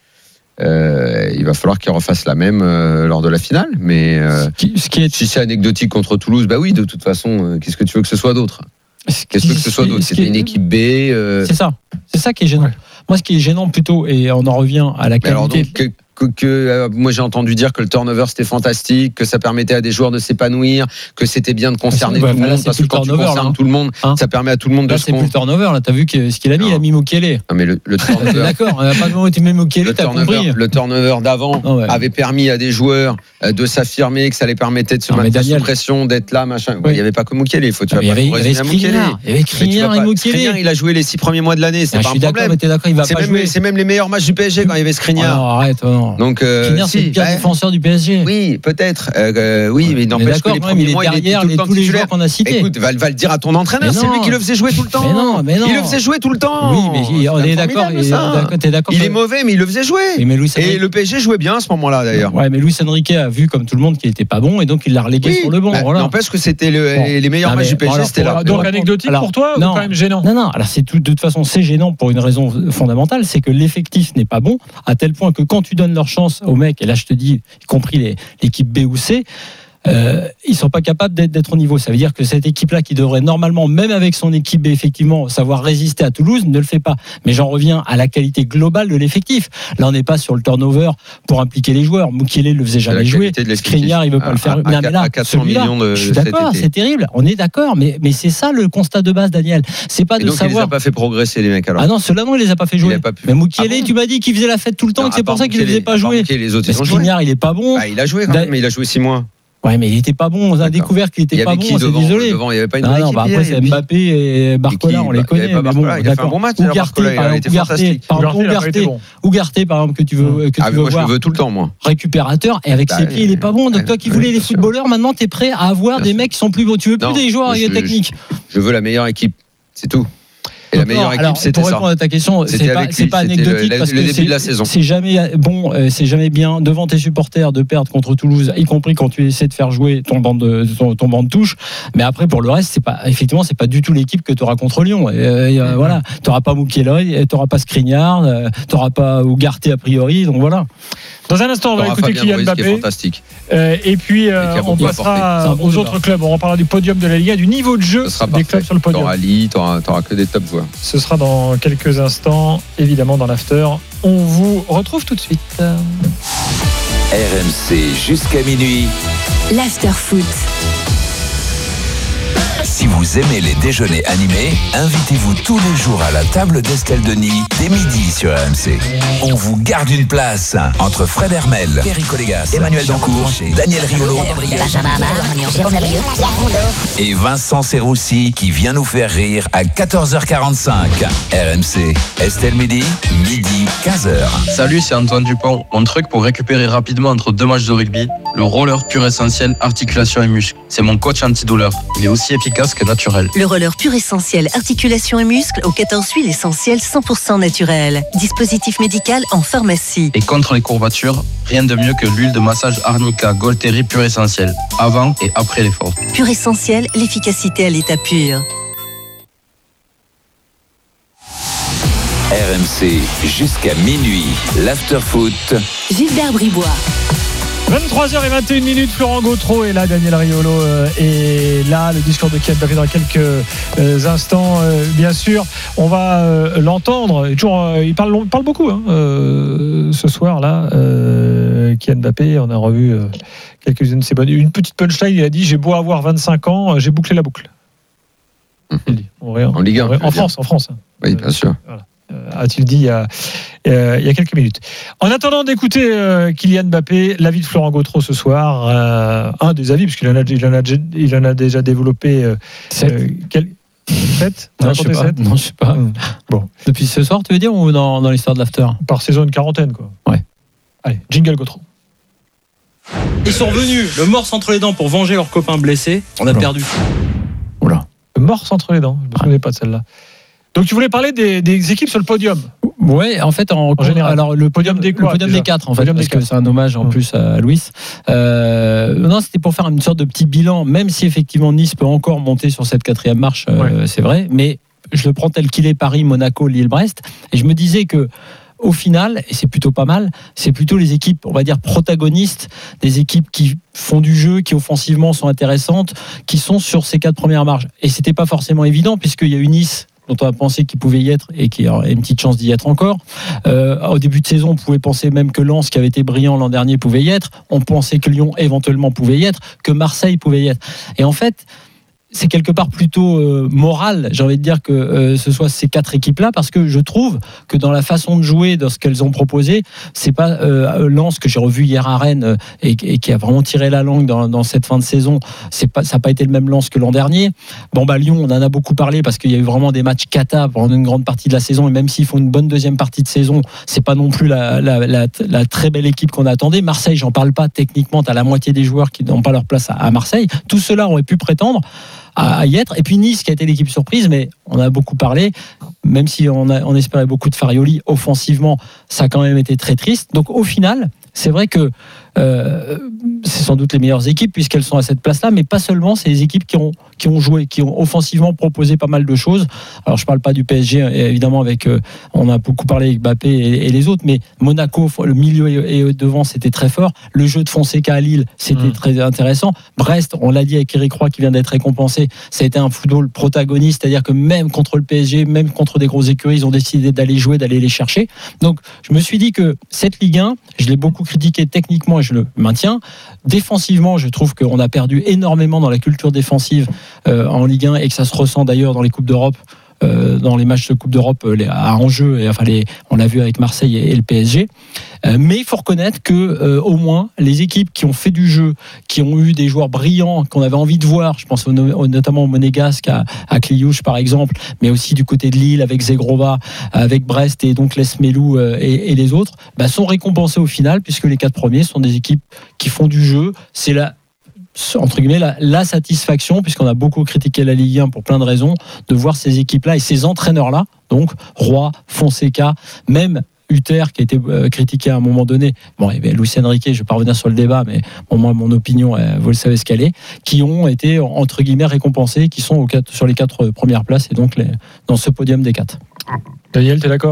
Euh, il va falloir qu'ils refassent la même euh, lors de la finale. Mais euh, ce qui, ce qui est... si c'est anecdotique contre Toulouse, bah oui, de toute façon, euh, qu'est-ce que tu veux que ce soit d'autre? Qu'est-ce que tu veux que ce soit d'autre? C'était une équipe B. Euh... C'est ça. C'est ça qui est gênant. Ouais. Moi, ce qui est gênant plutôt, et on en revient à la qualité. Alors donc, que, que, que euh, moi j'ai entendu dire que le turnover c'était fantastique, que ça permettait à des joueurs de s'épanouir, que c'était bien de concerner bah, tout le monde, là, parce que quand tu concernes là. tout le monde, hein, ça permet à tout le monde là, de se. C'est plus le turnover. Là, t'as vu ce qu'il a mis? Non. Il a mis Mukele. Non mais le, le turnover. D'accord. On n'a pas de moment où tu mets Mukele. Le t'as turnover, compris. le turnover d'avant oh, ouais. avait permis à des joueurs de s'affirmer, que ça les permettait de se non, mettre sous pression, d'être là, machin. Oui. Il n'y avait pas que Mukele. Il faut tu vas pas. Il y avait Skriniar. Il y avait Skriniar et Mukele. Il a joué les six premiers mois de l'année. C'est pas un problème. C'est même les meilleurs matchs du P S G quand il y avait Skriniar. Non, arrête. Donc c'est le pire bah, défenseur du P S G. Oui, peut-être. Euh, oui, mais n'empêche que les premiers mois, il était tout le temps tous les joueurs qu'on a cités. Écoute, va, va le dire à ton entraîneur, c'est lui qui le faisait jouer tout le temps. Mais non, mais non. Il le faisait jouer tout le temps. Oui, mais on est d'accord. T'es d'accord. Il est mauvais, mais il le faisait jouer. Et le P S G jouait bien à ce moment-là, d'ailleurs. Ouais, mais Luis Enrique a vu comme tout le monde qu'il était pas bon, et donc il l'a relégué sur le banc. N'empêche que c'était les meilleurs matchs du P S G, c'était là. Donc anecdotique pour toi ou quand même gênant? Non, non. Alors c'est de toute façon c'est gênant pour une raison fondamentale, c'est que l'effectif n'est pas bon, à tel point que quand tu donnes leur chance aux mecs, et là je te dis, y compris les, l'équipe B ou C, euh, ils sont pas capables d'être, d'être au niveau. Ça veut dire que cette équipe-là, qui devrait normalement, même avec son équipe B, effectivement, savoir résister à Toulouse, ne le fait pas. Mais j'en reviens à la qualité globale de l'effectif. Là, on n'est pas sur le turnover pour impliquer les joueurs. Mukele le faisait jamais jouer. Skriniar, il veut pas à, le faire. À, non, mais là, à celui-là, de, je suis d'accord, c'est terrible. On est d'accord, mais mais c'est ça le constat de base, Daniel. C'est pas et de donc savoir. Il les a pas fait progresser les mecs alors. Ah non, ceux-là non, il les a pas fait jouer. Pas pu... Mais Mukele, ah bon tu m'as dit qu'il faisait la fête tout le temps, et que c'est pour ça qu'il les faisait pas jouer. Skriniar, il est pas bon. Il a joué quand même, mais il a joué six mois. Ouais, mais il était pas bon. On a D'accord. découvert qu'il était pas bon. On s'est désolé. Devant, il y avait pas une non, bonne non, équipe. Bah après, c'est Mbappé et Barcola, on les connaît. Il, mais bon, il a fait un bon match. Ougarté, par exemple, Ougarté, par exemple, Ougarté, Ougarté, par exemple, que tu veux, que ah, tu veux moi, voir. Je le veux tout le temps, moi. Récupérateur et avec bah, ses pieds, il est pas bon. Donc toi qui voulais les footballeurs, maintenant t'es prêt à avoir des mecs qui sont plus bons. Tu veux plus des joueurs techniques. Je veux la meilleure équipe. C'est tout. Et la meilleure équipe, alors, c'était pour ça. répondre à ta question, C'était c'est pas, avec c'est lui, pas c'était anecdotique le- parce le que début c'est, de la saison. c'est jamais bon, euh, c'est jamais bien devant tes supporters de perdre contre Toulouse, y compris quand tu essaies de faire jouer ton banc de ton, ton banc de touche. Mais après, pour le reste, c'est pas effectivement, c'est pas du tout l'équipe que tu auras contre Lyon. Et, euh, et, euh, voilà, t'auras pas Moukieloi, t'auras pas Skriniar, euh, t'auras pas Ougarté a priori. Donc voilà. Dans un instant, on va T'auras écouter Fabien Kylian Ruiz, qui est Mbappé. fantastique. Euh, et puis, euh, Et qui a on beaucoup passera apporté. aux autres clubs. On reparlera du podium de la Liga, du niveau de jeu Ce sera des parfait. clubs sur le podium. T'auras Lille, t'auras, t'auras que des top joueurs. Ce sera dans quelques instants, évidemment, dans l'after. On vous retrouve tout de suite. R M C jusqu'à minuit. L'after-foot. Si vous aimez les déjeuners animés, invitez-vous tous les jours à la table d'Estelle Denis dès midi sur R M C. On vous garde une place entre Fred Hermel, Eric Colégas, Emmanuel Dancourt, Daniel Riolo et Vincent Serroussi qui vient nous faire rire à quatorze heures quarante-cinq. R M C, Estelle Midi, midi quinze heures. Salut, c'est Antoine Dupont. Mon truc pour récupérer rapidement entre deux matchs de rugby, le roller pur essentiel articulation et muscles. C'est mon coach antidouleur. Il est aussi efficace que naturel. Le roller pur essentiel articulation et muscles aux quatorze huiles essentielles cent pour cent naturelles. Dispositif médical en pharmacie. Et contre les courbatures, rien de mieux que l'huile de massage Arnica Golteri pur essentiel, avant et après l'effort. Pur essentiel, l'efficacité à l'état pur. R M C jusqu'à minuit. L'after-foot. Gilbert Bribois. vingt-trois heures vingt et une minutes, Florent Gautreau est là, Daniel Riolo euh, est là, le discours de Kylian Mbappé dans quelques euh, instants, euh, bien sûr. On va euh, l'entendre. Et toujours, euh, il parle, il parle beaucoup hein, euh, ce soir-là. Euh, Kylian Mbappé, on a revu euh, quelques-unes de ses bonnes. Une petite punchline, il a dit « J'ai beau avoir vingt-cinq ans, j'ai bouclé la boucle ». Il dit. En, En Ligue un, en, en France, en France. Oui, bien sûr. Voilà. A-t-il dit il y a, euh, il y a quelques minutes. En attendant d'écouter euh, Kylian Mbappé, l'avis de Florent Gautreau ce soir, euh, un des avis, puisqu'il en a, il en a, il en a déjà développé euh, euh, quel... sept Non, je sais pas. Non, je sais pas. Bon. Depuis ce soir, tu veux dire, ou dans, dans l'histoire de l'after? Par saison, une quarantaine, quoi. Ouais. Allez, jingle Gautreau. Ils sont revenus, le morse entre les dents pour venger leurs copains blessés. On a Oula. perdu. Oula. Le morse entre les dents. Je ne me souvenais pas de celle-là. Donc tu voulais parler des, des équipes sur le podium. Ouais, en fait, en, En général. alors le podium des, quoi, le podium déjà des quatre, en fait, Podium des parce que quatre. c'est un hommage en Mmh. plus à Louis. Euh, non, c'était pour faire une sorte de petit bilan, même si effectivement Nice peut encore monter sur cette quatrième marche, euh, c'est vrai, mais je le prends tel qu'il est, Paris, Monaco, Lille, Brest, et je me disais que au final, et c'est plutôt pas mal, c'est plutôt les équipes, on va dire, protagonistes, des équipes qui font du jeu, qui offensivement sont intéressantes, qui sont sur ces quatre premières marches. Et c'était pas forcément évident, puisqu'il y a eu Nice, dont on a pensé qu'il pouvait y être et qui a une petite chance d'y être encore. Euh, au début de saison, on pouvait penser même que Lens, qui avait été brillant l'an dernier, pouvait y être. On pensait que Lyon, éventuellement, pouvait y être, que Marseille pouvait y être. Et en fait, c'est quelque part plutôt euh, moral, j'ai envie de dire, que euh, ce soit ces quatre équipes-là, parce que je trouve que dans la façon de jouer, dans ce qu'elles ont proposé, c'est pas euh, Lens que j'ai revu hier à Rennes euh, et, et qui a vraiment tiré la langue dans, dans cette fin de saison. C'est pas, ça n'a pas été le même Lens que l'an dernier. Bon bah Lyon, on en a beaucoup parlé parce qu'il y a eu vraiment des matchs cata pendant une grande partie de la saison, et même s'ils font une bonne deuxième partie de saison, c'est pas non plus la, la, la, la très belle équipe qu'on attendait. Marseille, j'en parle pas. Techniquement, t'as la moitié des joueurs qui n'ont pas leur place à, à Marseille. Tout cela aurait pu prétendre à y être. Et puis Nice qui a été l'équipe surprise, mais on a beaucoup parlé, même si on, a, on espérait beaucoup de Farioli offensivement, ça a quand même été très triste. Donc au final, c'est vrai que euh, c'est sans doute les meilleures équipes puisqu'elles sont à cette place-là, mais pas seulement, c'est les équipes qui ont, qui ont joué, qui ont offensivement proposé pas mal de choses. Alors je parle pas du P S G, évidemment, avec euh, on a beaucoup parlé avec Mbappé et, et les autres, mais Monaco, le milieu et, et devant, c'était très fort. Le jeu de Fonseca à Lille, c'était mmh. très intéressant. Brest, on l'a dit avec Eric Roy qui vient d'être récompensé, ça a été un football protagoniste, c'est-à-dire que même contre le P S G, même contre des grosses écuries, ils ont décidé d'aller jouer, d'aller les chercher. Donc je me suis dit que cette Ligue un, je l'ai beaucoup critiqué techniquement et je le maintiens. Défensivement, je trouve qu'on a perdu énormément dans la culture défensive euh, en Ligue un et que ça se ressent d'ailleurs dans les Coupes d'Europe. Euh, dans les matchs de Coupe d'Europe euh, à enjeu, et enfin les, on l'a vu avec Marseille et, et le P S G. Euh, mais il faut reconnaître que euh, au moins les équipes qui ont fait du jeu, qui ont eu des joueurs brillants qu'on avait envie de voir, je pense au, au, notamment au Monégasque, à, à Cliouche par exemple, mais aussi du côté de Lille avec Zegrova, avec Brest et donc Lesmelou euh, et, et les autres, bah, sont récompensés au final puisque les quatre premiers sont des équipes qui font du jeu. C'est la entre guillemets la, la satisfaction, puisqu'on a beaucoup critiqué la Ligue un pour plein de raisons, de voir ces équipes-là et ces entraîneurs-là, donc Roy, Fonseca, même Hutter qui a été critiqué à un moment donné, bon, et bien Luis Enrique, je ne vais pas revenir sur le débat, mais bon, moi, mon opinion, vous le savez ce qu'elle est, qui ont été entre guillemets récompensés, qui sont au quatre, sur les quatre premières places et donc les, dans ce podium des quatre. Daniel, tu es d'accord ?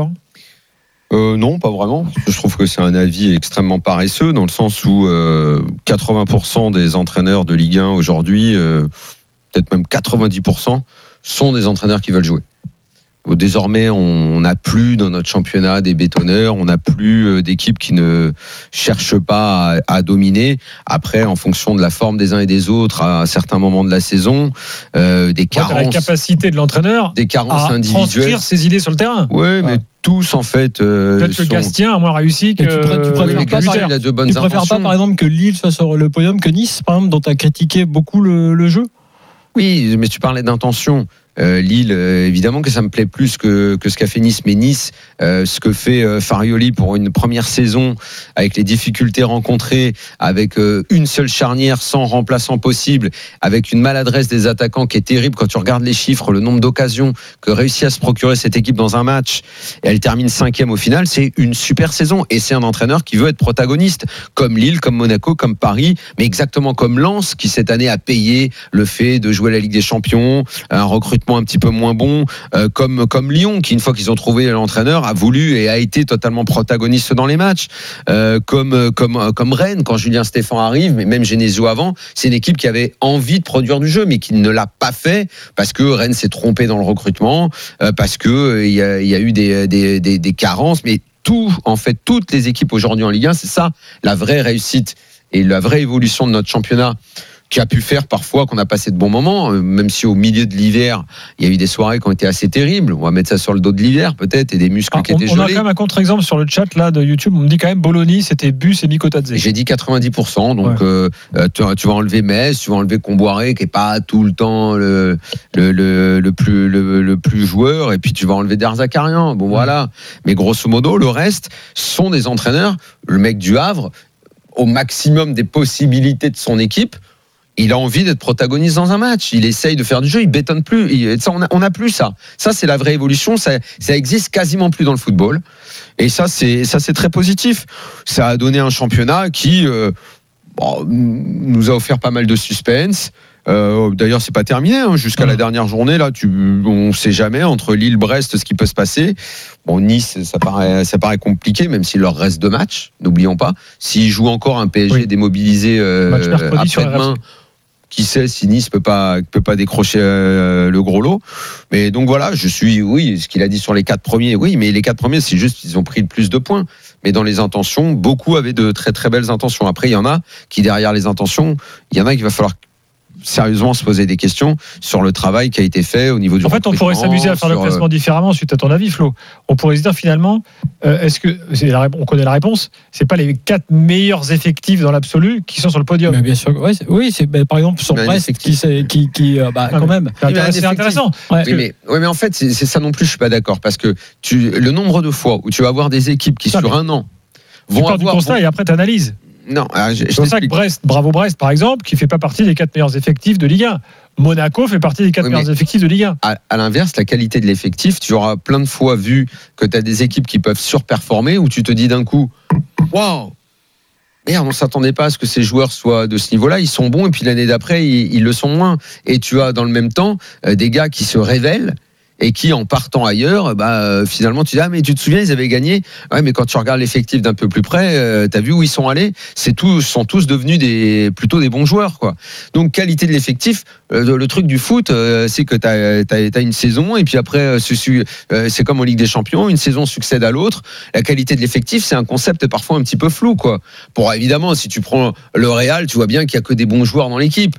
Euh, non, pas vraiment. Je trouve que c'est un avis extrêmement paresseux, dans le sens où euh, quatre-vingts pour cent des entraîneurs de Ligue un aujourd'hui, euh, peut-être même quatre-vingt-dix pour cent, sont des entraîneurs qui veulent jouer. Désormais, on n'a plus dans notre championnat des bétonneurs, on n'a plus d'équipes qui ne cherchent pas à, à dominer. Après, en fonction de la forme des uns et des autres, à certains moments de la saison, euh, des carences, ouais, la capacité de l'entraîneur des carences à individuelles, transcrire ses idées sur le terrain. Oui, mais tous en fait. Euh, Peut-être sont... que Gastien a moins réussi que. Et tu préfères, tu préfères, oui, pas, par, il a de bonnes tu préfères pas, par exemple, que Lille soit sur le podium, que Nice, par exemple, dont tu as critiqué beaucoup le, le jeu. Oui, mais tu parlais d'intention. Euh, Lille, euh, évidemment que ça me plaît plus que, que ce qu'a fait Nice, mais Nice, euh, ce que fait euh, Farioli pour une première saison, avec les difficultés rencontrées, avec euh, une seule charnière sans remplaçant possible, avec une maladresse des attaquants qui est terrible quand tu regardes les chiffres, le nombre d'occasions que réussit à se procurer cette équipe dans un match, et elle termine cinquième au final, c'est une super saison, et c'est un entraîneur qui veut être protagoniste, comme Lille, comme Monaco, comme Paris, mais exactement comme Lens, qui cette année a payé le fait de jouer la Ligue des Champions, un recrutement un petit peu moins bon, euh, comme comme Lyon, qui une fois qu'ils ont trouvé l'entraîneur a voulu et a été totalement protagoniste dans les matchs, euh, comme comme comme Rennes quand Julien Stéphan arrive, mais même Genesio avant, c'est une équipe qui avait envie de produire du jeu, mais qui ne l'a pas fait parce que Rennes s'est trompé dans le recrutement, euh, parce que il euh, y, y a eu des, des des des carences, mais tout en fait toutes les équipes aujourd'hui en Ligue un, c'est ça la vraie réussite et la vraie évolution de notre championnat, qui a pu faire parfois qu'on a passé de bons moments, même si au milieu de l'hiver, il y a eu des soirées qui ont été assez terribles. On va mettre ça sur le dos de l'hiver, peut-être, et des muscles ah, qui on, étaient on gelés. On a quand même un contre-exemple sur le chat là de YouTube. On me dit quand même Bologna, c'était Bus et Mikotadze. J'ai dit quatre-vingt-dix pour cent, donc ouais. euh, tu, tu vas enlever Metz, tu vas enlever Comboiré, qui est pas tout le temps le, le, le, le, plus, le, le plus joueur, et puis tu vas enlever Derzakarian. Bon, ouais. Voilà. Mais grosso modo, le reste sont des entraîneurs. Le mec du Havre, au maximum des possibilités de son équipe, il a envie d'être protagoniste dans un match. Il essaye de faire du jeu. Il bétonne plus. Il, ça, on a, on a plus ça. Ça, c'est la vraie évolution. Ça, ça existe quasiment plus dans le football. Et ça, c'est, ça, c'est très positif. Ça a donné un championnat qui euh, bon, nous a offert pas mal de suspense. Euh, d'ailleurs, c'est pas terminé hein, jusqu'à mmh. la dernière journée. Là, tu, on sait jamais entre Lille, Brest, ce qui peut se passer. Bon, Nice, ça paraît, ça paraît compliqué, même s'il leur reste deux matchs. N'oublions pas. S'ils jouent encore un P S G oui. démobilisé euh, après-demain. Qui sait si Nice peut pas peut pas décrocher euh, le gros lot. Mais donc voilà, je suis oui, ce qu'il a dit sur les quatre premiers, oui, mais les quatre premiers, c'est juste qu'ils ont pris le plus de points. Mais dans les intentions, beaucoup avaient de très très belles intentions. Après, il y en a qui derrière les intentions, il y en a qu'il va falloir sérieusement se poser des questions sur le travail qui a été fait au niveau du. En fait, on pourrait s'amuser à faire le classement différemment suite à ton avis, Flo. On pourrait se dire finalement, euh, est-ce que c'est la, on connaît la réponse, c'est pas les quatre meilleurs effectifs dans l'absolu qui sont sur le podium. Mais bien sûr, ouais, c'est, oui, c'est bah, par exemple sur Brest qui, qui, qui euh, bah, quand même. C'est, intéressant, c'est intéressant. Ouais. Oui, mais, oui, mais en fait, c'est, c'est ça non plus. Je suis pas d'accord parce que tu, le nombre de fois où tu vas avoir des équipes qui non, sur un an vont tu pars avoir du constat bon, et après tu analyses. Non, alors je, je c'est pour ça que Brest, bravo Brest par exemple, qui fait pas partie des quatre meilleurs effectifs de Ligue un. Monaco fait partie des quatre oui, meilleurs effectifs de Ligue un. À, à l'inverse, la qualité de l'effectif, tu auras plein de fois vu que tu as des équipes qui peuvent surperformer où tu te dis d'un coup, waouh, merde, on s'attendait pas à ce que ces joueurs soient de ce niveau-là, ils sont bons et puis l'année d'après ils, ils le sont moins. Et tu as dans le même temps euh, des gars qui se révèlent. Et qui, en partant ailleurs, bah, euh, finalement, tu dis, ah, mais tu te souviens, ils avaient gagné. Ouais, mais quand tu regardes l'effectif d'un peu plus près, euh, t'as vu où ils sont allés. C'est tous, sont tous devenus des, plutôt des bons joueurs, quoi. Donc, qualité de l'effectif, euh, le truc du foot, euh, c'est que t'as, t'as, t'as une saison, et puis après, euh, c'est, euh, c'est comme en Ligue des Champions, une saison succède à l'autre. La qualité de l'effectif, c'est un concept parfois un petit peu flou, quoi. Pour, évidemment, si tu prends le Real, tu vois bien qu'il y a que des bons joueurs dans l'équipe.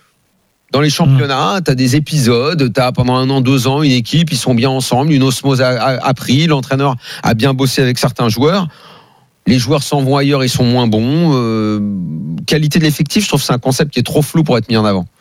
Dans les championnats, tu as des épisodes, tu as pendant un an, deux ans, une équipe, ils sont bien ensemble, une osmose a, a, a pris, l'entraîneur a bien bossé avec certains joueurs. Les joueurs s'en vont ailleurs, ils sont moins bons. Euh, qualité de l'effectif, je trouve que c'est un concept qui est trop flou pour être mis en avant.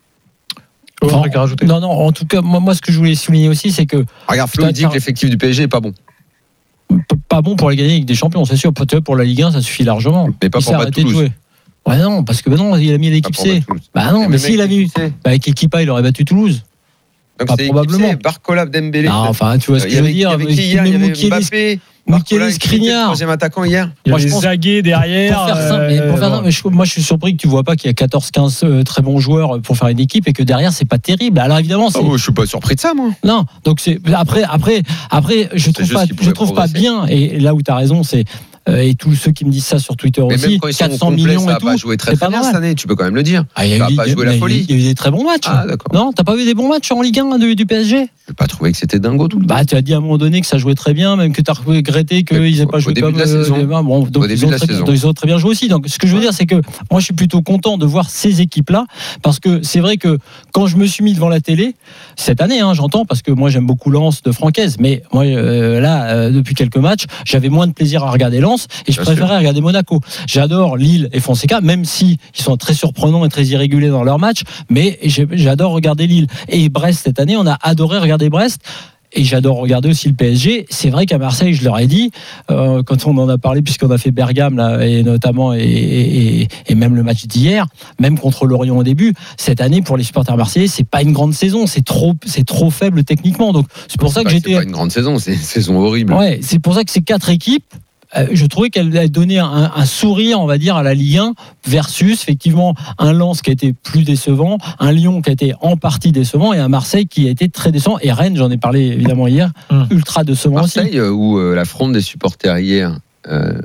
Enfin, non, non, en tout cas, moi, moi, ce que je voulais souligner aussi, c'est que. Regarde, Flo dit que l'effectif du P S G est pas bon. Pas bon pour les gagner avec des champions, c'est sûr. Peut-être pour la Ligue un, ça suffit largement. Mais pas pour pas de Toulouse. Ouais, non, parce que bah non, il a mis l'équipe C. Bah non, mais, mais s'il avait eu. Bah avec l'équipe A, il aurait battu Toulouse. Donc c'est probablement. Barcola, Dembélé. Non, enfin, tu vois ce que je veux dire. Il y avait qui hier ? Il y avait Mbappé. Michel Skriniar, troisième attaquant hier. Il y a les Zaguet derrière. Pour faire simple, euh, pour faire simple, je, moi je suis surpris que tu vois pas qu'il y a quatorze quinze euh, très bons joueurs pour faire une équipe et que derrière c'est pas terrible. Alors évidemment, c'est... Oh, je suis pas surpris de ça, moi. Non, donc c'est après après après je trouve pas je trouve pas bien, et là où tu as raison, c'est et tous ceux qui me disent ça sur Twitter mais aussi, quatre cents millions et tout, pas joué très, très bien cette année, tu peux quand même le dire. Ah, il n'a pas joué la folie. Il y a eu des très bons matchs. Ah, non, t'as pas vu des bons matchs en Ligue un du, du P S G ? Je n'ai pas trouvé que c'était dingo tout le temps. Bah, tu as dit à un moment donné que ça jouait très bien, même que tu as regretté qu'ils n'aient pas joué comme de la saison. Euh, bon, donc au ils, ont très, donc ils ont très bien joué aussi. Donc ce que je veux dire, c'est que moi je suis plutôt content de voir ces équipes-là, parce que c'est vrai que quand je me suis mis devant la télé, cette année, hein, j'entends, parce que moi j'aime beaucoup Lens de Francaise, mais moi euh, là, euh, depuis quelques matchs, j'avais moins de plaisir à regarder Lens et je bien préférais sûr. regarder Monaco. J'adore Lille et Fonseca, même si ils sont très surprenants et très irréguliers dans leurs matchs, mais j'adore regarder Lille. Et Brest cette année, on a adoré regarder Brest. Et j'adore regarder aussi le P S G. C'est vrai qu'à Marseille, je leur ai dit, euh, quand on en a parlé, puisqu'on a fait Bergame, là, et notamment, et, et, et même le match d'hier, même contre Lorient au début, cette année, pour les supporters marseillais, c'est pas une grande saison. C'est trop, c'est trop faible techniquement. Donc, c'est pour c'est ça pas, que j'étais. C'est pas une grande saison, c'est une saison horrible. Ouais, c'est pour ça que ces quatre équipes, je trouvais qu'elle a donné un, un sourire, on va dire, à la Ligue un versus effectivement un Lens qui a été plus décevant, un Lyon qui a été en partie décevant et un Marseille qui a été très décevant. Et Rennes, j'en ai parlé évidemment hier, hum. ultra décevant Marseille, aussi. Marseille, où euh, la fronde des supporters hier euh,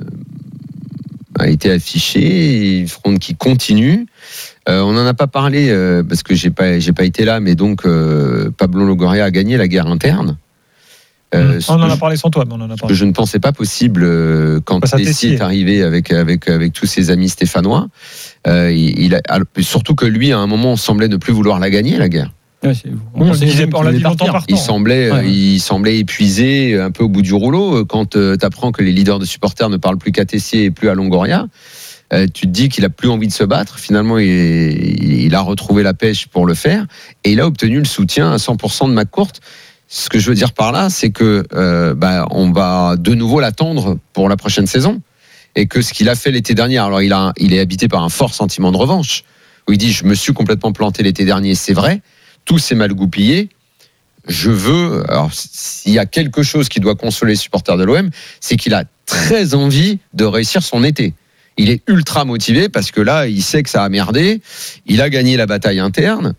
a été affichée, une fronde qui continue. Euh, on n'en a pas parlé euh, parce que j'ai pas, j'ai pas été là, mais donc euh, Pablo Longoria a gagné la guerre interne. Euh, on en a parlé sans toi, mais on en a parlé. Je ne pensais pas possible euh, quand Tessier est arrivé avec avec avec tous ses amis stéphanois. Euh, il, il a, surtout que lui, à un moment, semblait ne plus vouloir la gagner, la guerre. Ouais, c'est, on, on, disait, on l'a dit longtemps partant. Il semblait, ouais. il semblait épuisé, un peu au bout du rouleau. Quand euh, tu apprends que les leaders de supporters ne parlent plus qu'à Tessier et plus à Longoria, euh, tu te dis qu'il a plus envie de se battre. Finalement, il, il, il a retrouvé la pêche pour le faire et il a obtenu le soutien à cent pour cent de McCourt. Ce que je veux dire par là, c'est que euh, bah, on va de nouveau l'attendre pour la prochaine saison, et que ce qu'il a fait l'été dernier, alors il a, il est habité par un fort sentiment de revanche, où il dit je me suis complètement planté l'été dernier, c'est vrai, tout s'est mal goupillé. Je veux, alors s'il y a quelque chose qui doit consoler les supporters de l'O M, c'est qu'il a très envie de réussir son été. Il est ultra motivé parce que là, il sait que ça a merdé, il a gagné la bataille interne.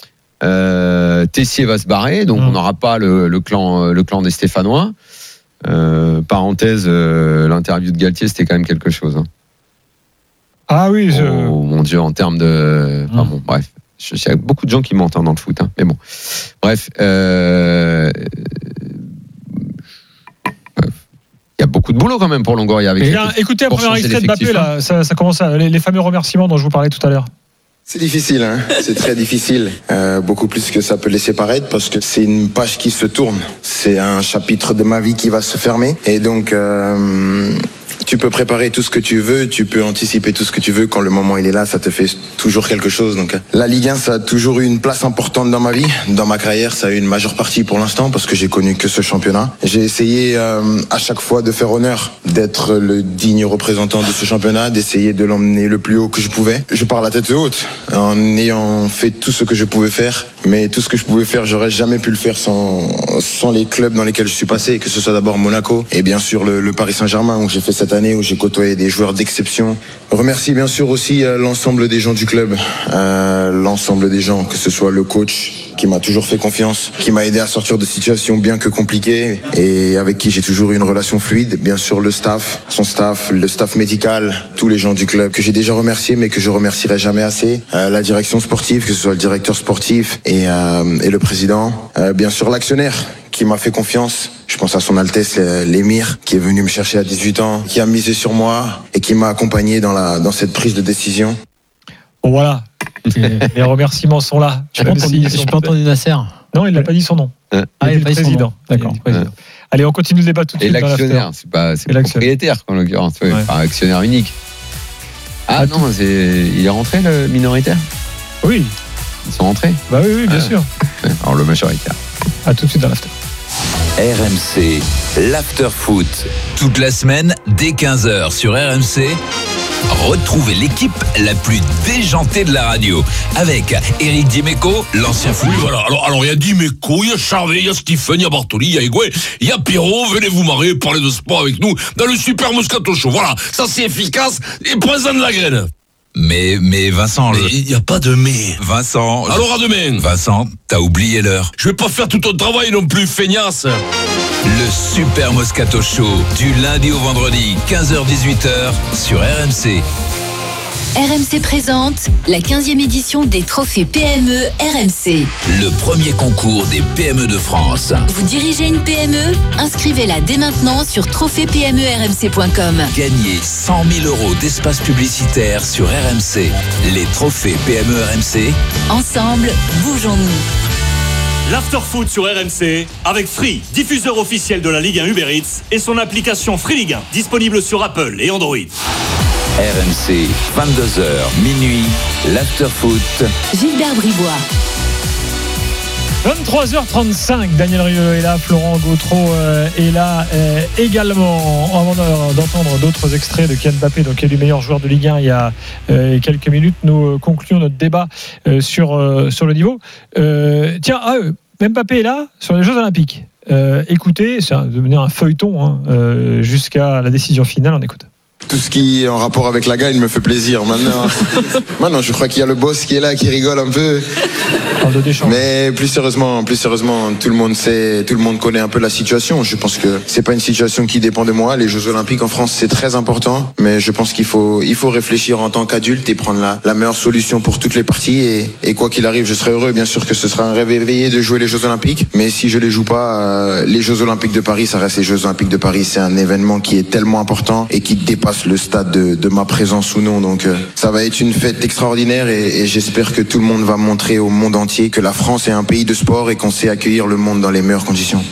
Euh, Tessier va se barrer, donc mmh. on n'aura pas le, le, clan, le clan des Stéphanois. Euh, parenthèse, euh, l'interview de Galtier, c'était quand même quelque chose. Hein. Ah oui, je... Oh mon Dieu, en termes de. Enfin, mmh. bon, bref. Il y a beaucoup de gens qui mentent hein, dans le foot, hein, mais bon. Bref. Euh... Il y a beaucoup de boulot quand même pour Longoria. Avec bien, écoutez un premier extrait de Mbappé, là, ça, ça commence à, les, les fameux remerciements dont je vous parlais tout à l'heure. C'est difficile, hein. C'est très difficile, euh, beaucoup plus que ça peut laisser paraître, parce que c'est une page qui se tourne. C'est un chapitre de ma vie qui va se fermer, et donc euh, tu peux préparer tout ce que tu veux, tu peux anticiper tout ce que tu veux. Quand le moment il est là, ça te fait toujours quelque chose. Donc la Ligue un, ça a toujours eu une place importante dans ma vie, dans ma carrière. Ça a eu une majeure partie pour l'instant parce que j'ai connu que ce championnat. J'ai essayé euh, à chaque fois de faire honneur, d'être le digne représentant de ce championnat, d'essayer de l'emmener le plus haut que je pouvais. Je pars la tête haute en ayant fait tout ce que je pouvais faire. Mais tout ce que je pouvais faire, j'aurais jamais pu le faire sans, sans les clubs dans lesquels je suis passé, que ce soit d'abord Monaco et bien sûr le, le Paris Saint-Germain où j'ai fait cette année, où j'ai côtoyé des joueurs d'exception. Je remercie bien sûr aussi euh, l'ensemble des gens du club, euh, l'ensemble des gens, que ce soit le coach qui m'a toujours fait confiance, qui m'a aidé à sortir de situations bien que compliquées et avec qui j'ai toujours eu une relation fluide. Bien sûr le staff, son staff, le staff médical, tous les gens du club que j'ai déjà remerciés mais que je remercierai jamais assez. Euh, la direction sportive, que ce soit le directeur sportif et, euh, et le président. Euh, bien sûr l'actionnaire qui m'a fait confiance. Je pense à son Altesse l'émir qui est venu me chercher à dix-huit ans, qui a misé sur moi et qui m'a accompagné dans, la, dans cette prise de décision. Bon voilà, les remerciements sont là. Je n'ai pas entendu Nasser. Non, il n'a pas dit son nom. Euh, ah, il est le président. D'accord. Euh. Allez, on continue le débat tout de suite. Et l'actionnaire, c'est pas c'est le propriétaire en l'occurrence, ouais, ouais. Pas actionnaire unique. Ah, ah non, c'est, il est rentré le minoritaire. Oui. Ils sont rentrés. Bah oui, oui bien ah. sûr. Alors le majoritaire. À tout de suite dans l'after. R M C, l'after foot. Toute la semaine, dès quinze heures sur R M C. Retrouvez l'équipe la plus déjantée de la radio avec Eric Dimeco, l'ancien foot. Oui, voilà. Alors, alors, il y a Dimeco, il y a Charvet, il y a Stephen, il y a Bartoli, il y a Higuain, il y a Pierrot. Venez vous marrer, parler de sport avec nous dans le Super Moscato Show. Voilà, ça c'est efficace et présent de la graine. Mais, mais Vincent... Mais il n'y a pas de mais. Vincent... Alors à demain. Vincent, t'as oublié l'heure. Je vais pas faire tout ton travail non plus, feignasse. Le Super Moscato Show, du lundi au vendredi, quinze heures dix-huit heures, sur R M C. R M C présente la quinzième édition des trophées P M E R M C. Le premier concours des P M E de France. Vous dirigez une P M E? Inscrivez-la dès maintenant sur trophée P M E R M C point com. Gagnez cent mille euros d'espace publicitaire sur R M C. Les trophées P M E R M C. Ensemble, bougeons-nous. L'afterfoot sur R M C avec Free, diffuseur officiel de la Ligue un Uber Eats et son application Free Ligue un, disponible sur Apple et Android. R M C, vingt-deux heures, minuit, l'afterfoot. Gilbert Bribois. vingt-trois heures trente-cinq, Daniel Rieu est là, Florent Gautreau euh, est là euh, également. Avant d'entendre d'autres extraits de Kylian Mbappé, donc élu meilleur joueur de Ligue un il y a euh, quelques minutes, nous euh, concluons notre débat euh, sur, euh, sur le niveau. Euh, tiens, ah, Mbappé est là sur les Jeux Olympiques. Euh, écoutez, ça va devenir un feuilleton hein, euh, jusqu'à la décision finale. On écoute. Tout ce qui est en rapport avec la gagne me fait plaisir. Maintenant, maintenant je crois qu'il y a le boss qui est là, qui rigole un peu. Mais plus sérieusement, plus sérieusement, tout le monde sait, tout le monde connaît un peu la situation. Je pense que c'est pas une situation qui dépend de moi. Les Jeux Olympiques en France, c'est très important. Mais je pense qu'il faut, il faut réfléchir en tant qu'adulte et prendre la, la meilleure solution pour toutes les parties. Et, et quoi qu'il arrive, je serai heureux. Bien sûr que ce sera un rêve éveillé de jouer les Jeux Olympiques. Mais si je les joue pas, euh, les Jeux Olympiques de Paris, ça reste les Jeux Olympiques de Paris. C'est un événement qui est tellement important et qui dépasse le stade de, de ma présence ou non. Donc euh, ça va être une fête extraordinaire et, et j'espère que tout le monde va montrer au monde entier que la France est un pays de sport et qu'on sait accueillir le monde dans les meilleures conditions.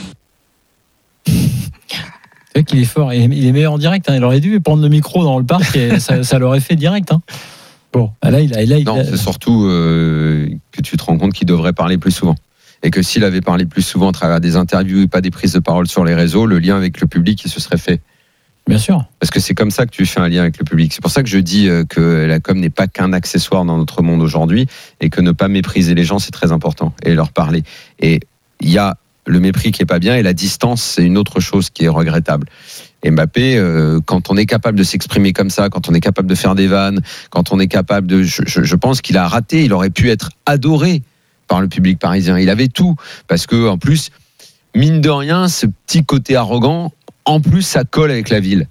C'est vrai qu'il est fort, il est meilleur en direct. Hein. Il aurait dû prendre le micro dans le parc et ça, ça l'aurait fait direct. Hein. Bon, là, il a, là, il non, a... c'est surtout euh, que tu te rends compte qu'il devrait parler plus souvent. Et que s'il avait parlé plus souvent à travers des interviews et pas des prises de parole sur les réseaux, le lien avec le public, il se serait fait. Bien sûr. Parce que c'est comme ça que tu fais un lien avec le public. C'est pour ça que je dis que la com n'est pas qu'un accessoire dans notre monde aujourd'hui et que ne pas mépriser les gens, c'est très important et leur parler. Et il y a le mépris qui est pas bien et la distance, c'est une autre chose qui est regrettable. Et Mbappé, euh, quand on est capable de s'exprimer comme ça, quand on est capable de faire des vannes, quand on est capable de... Je, je, je pense qu'il a raté, il aurait pu être adoré par le public parisien. Il avait tout. Parce que en plus, mine de rien, ce petit côté arrogant, en plus, ça colle avec la ville.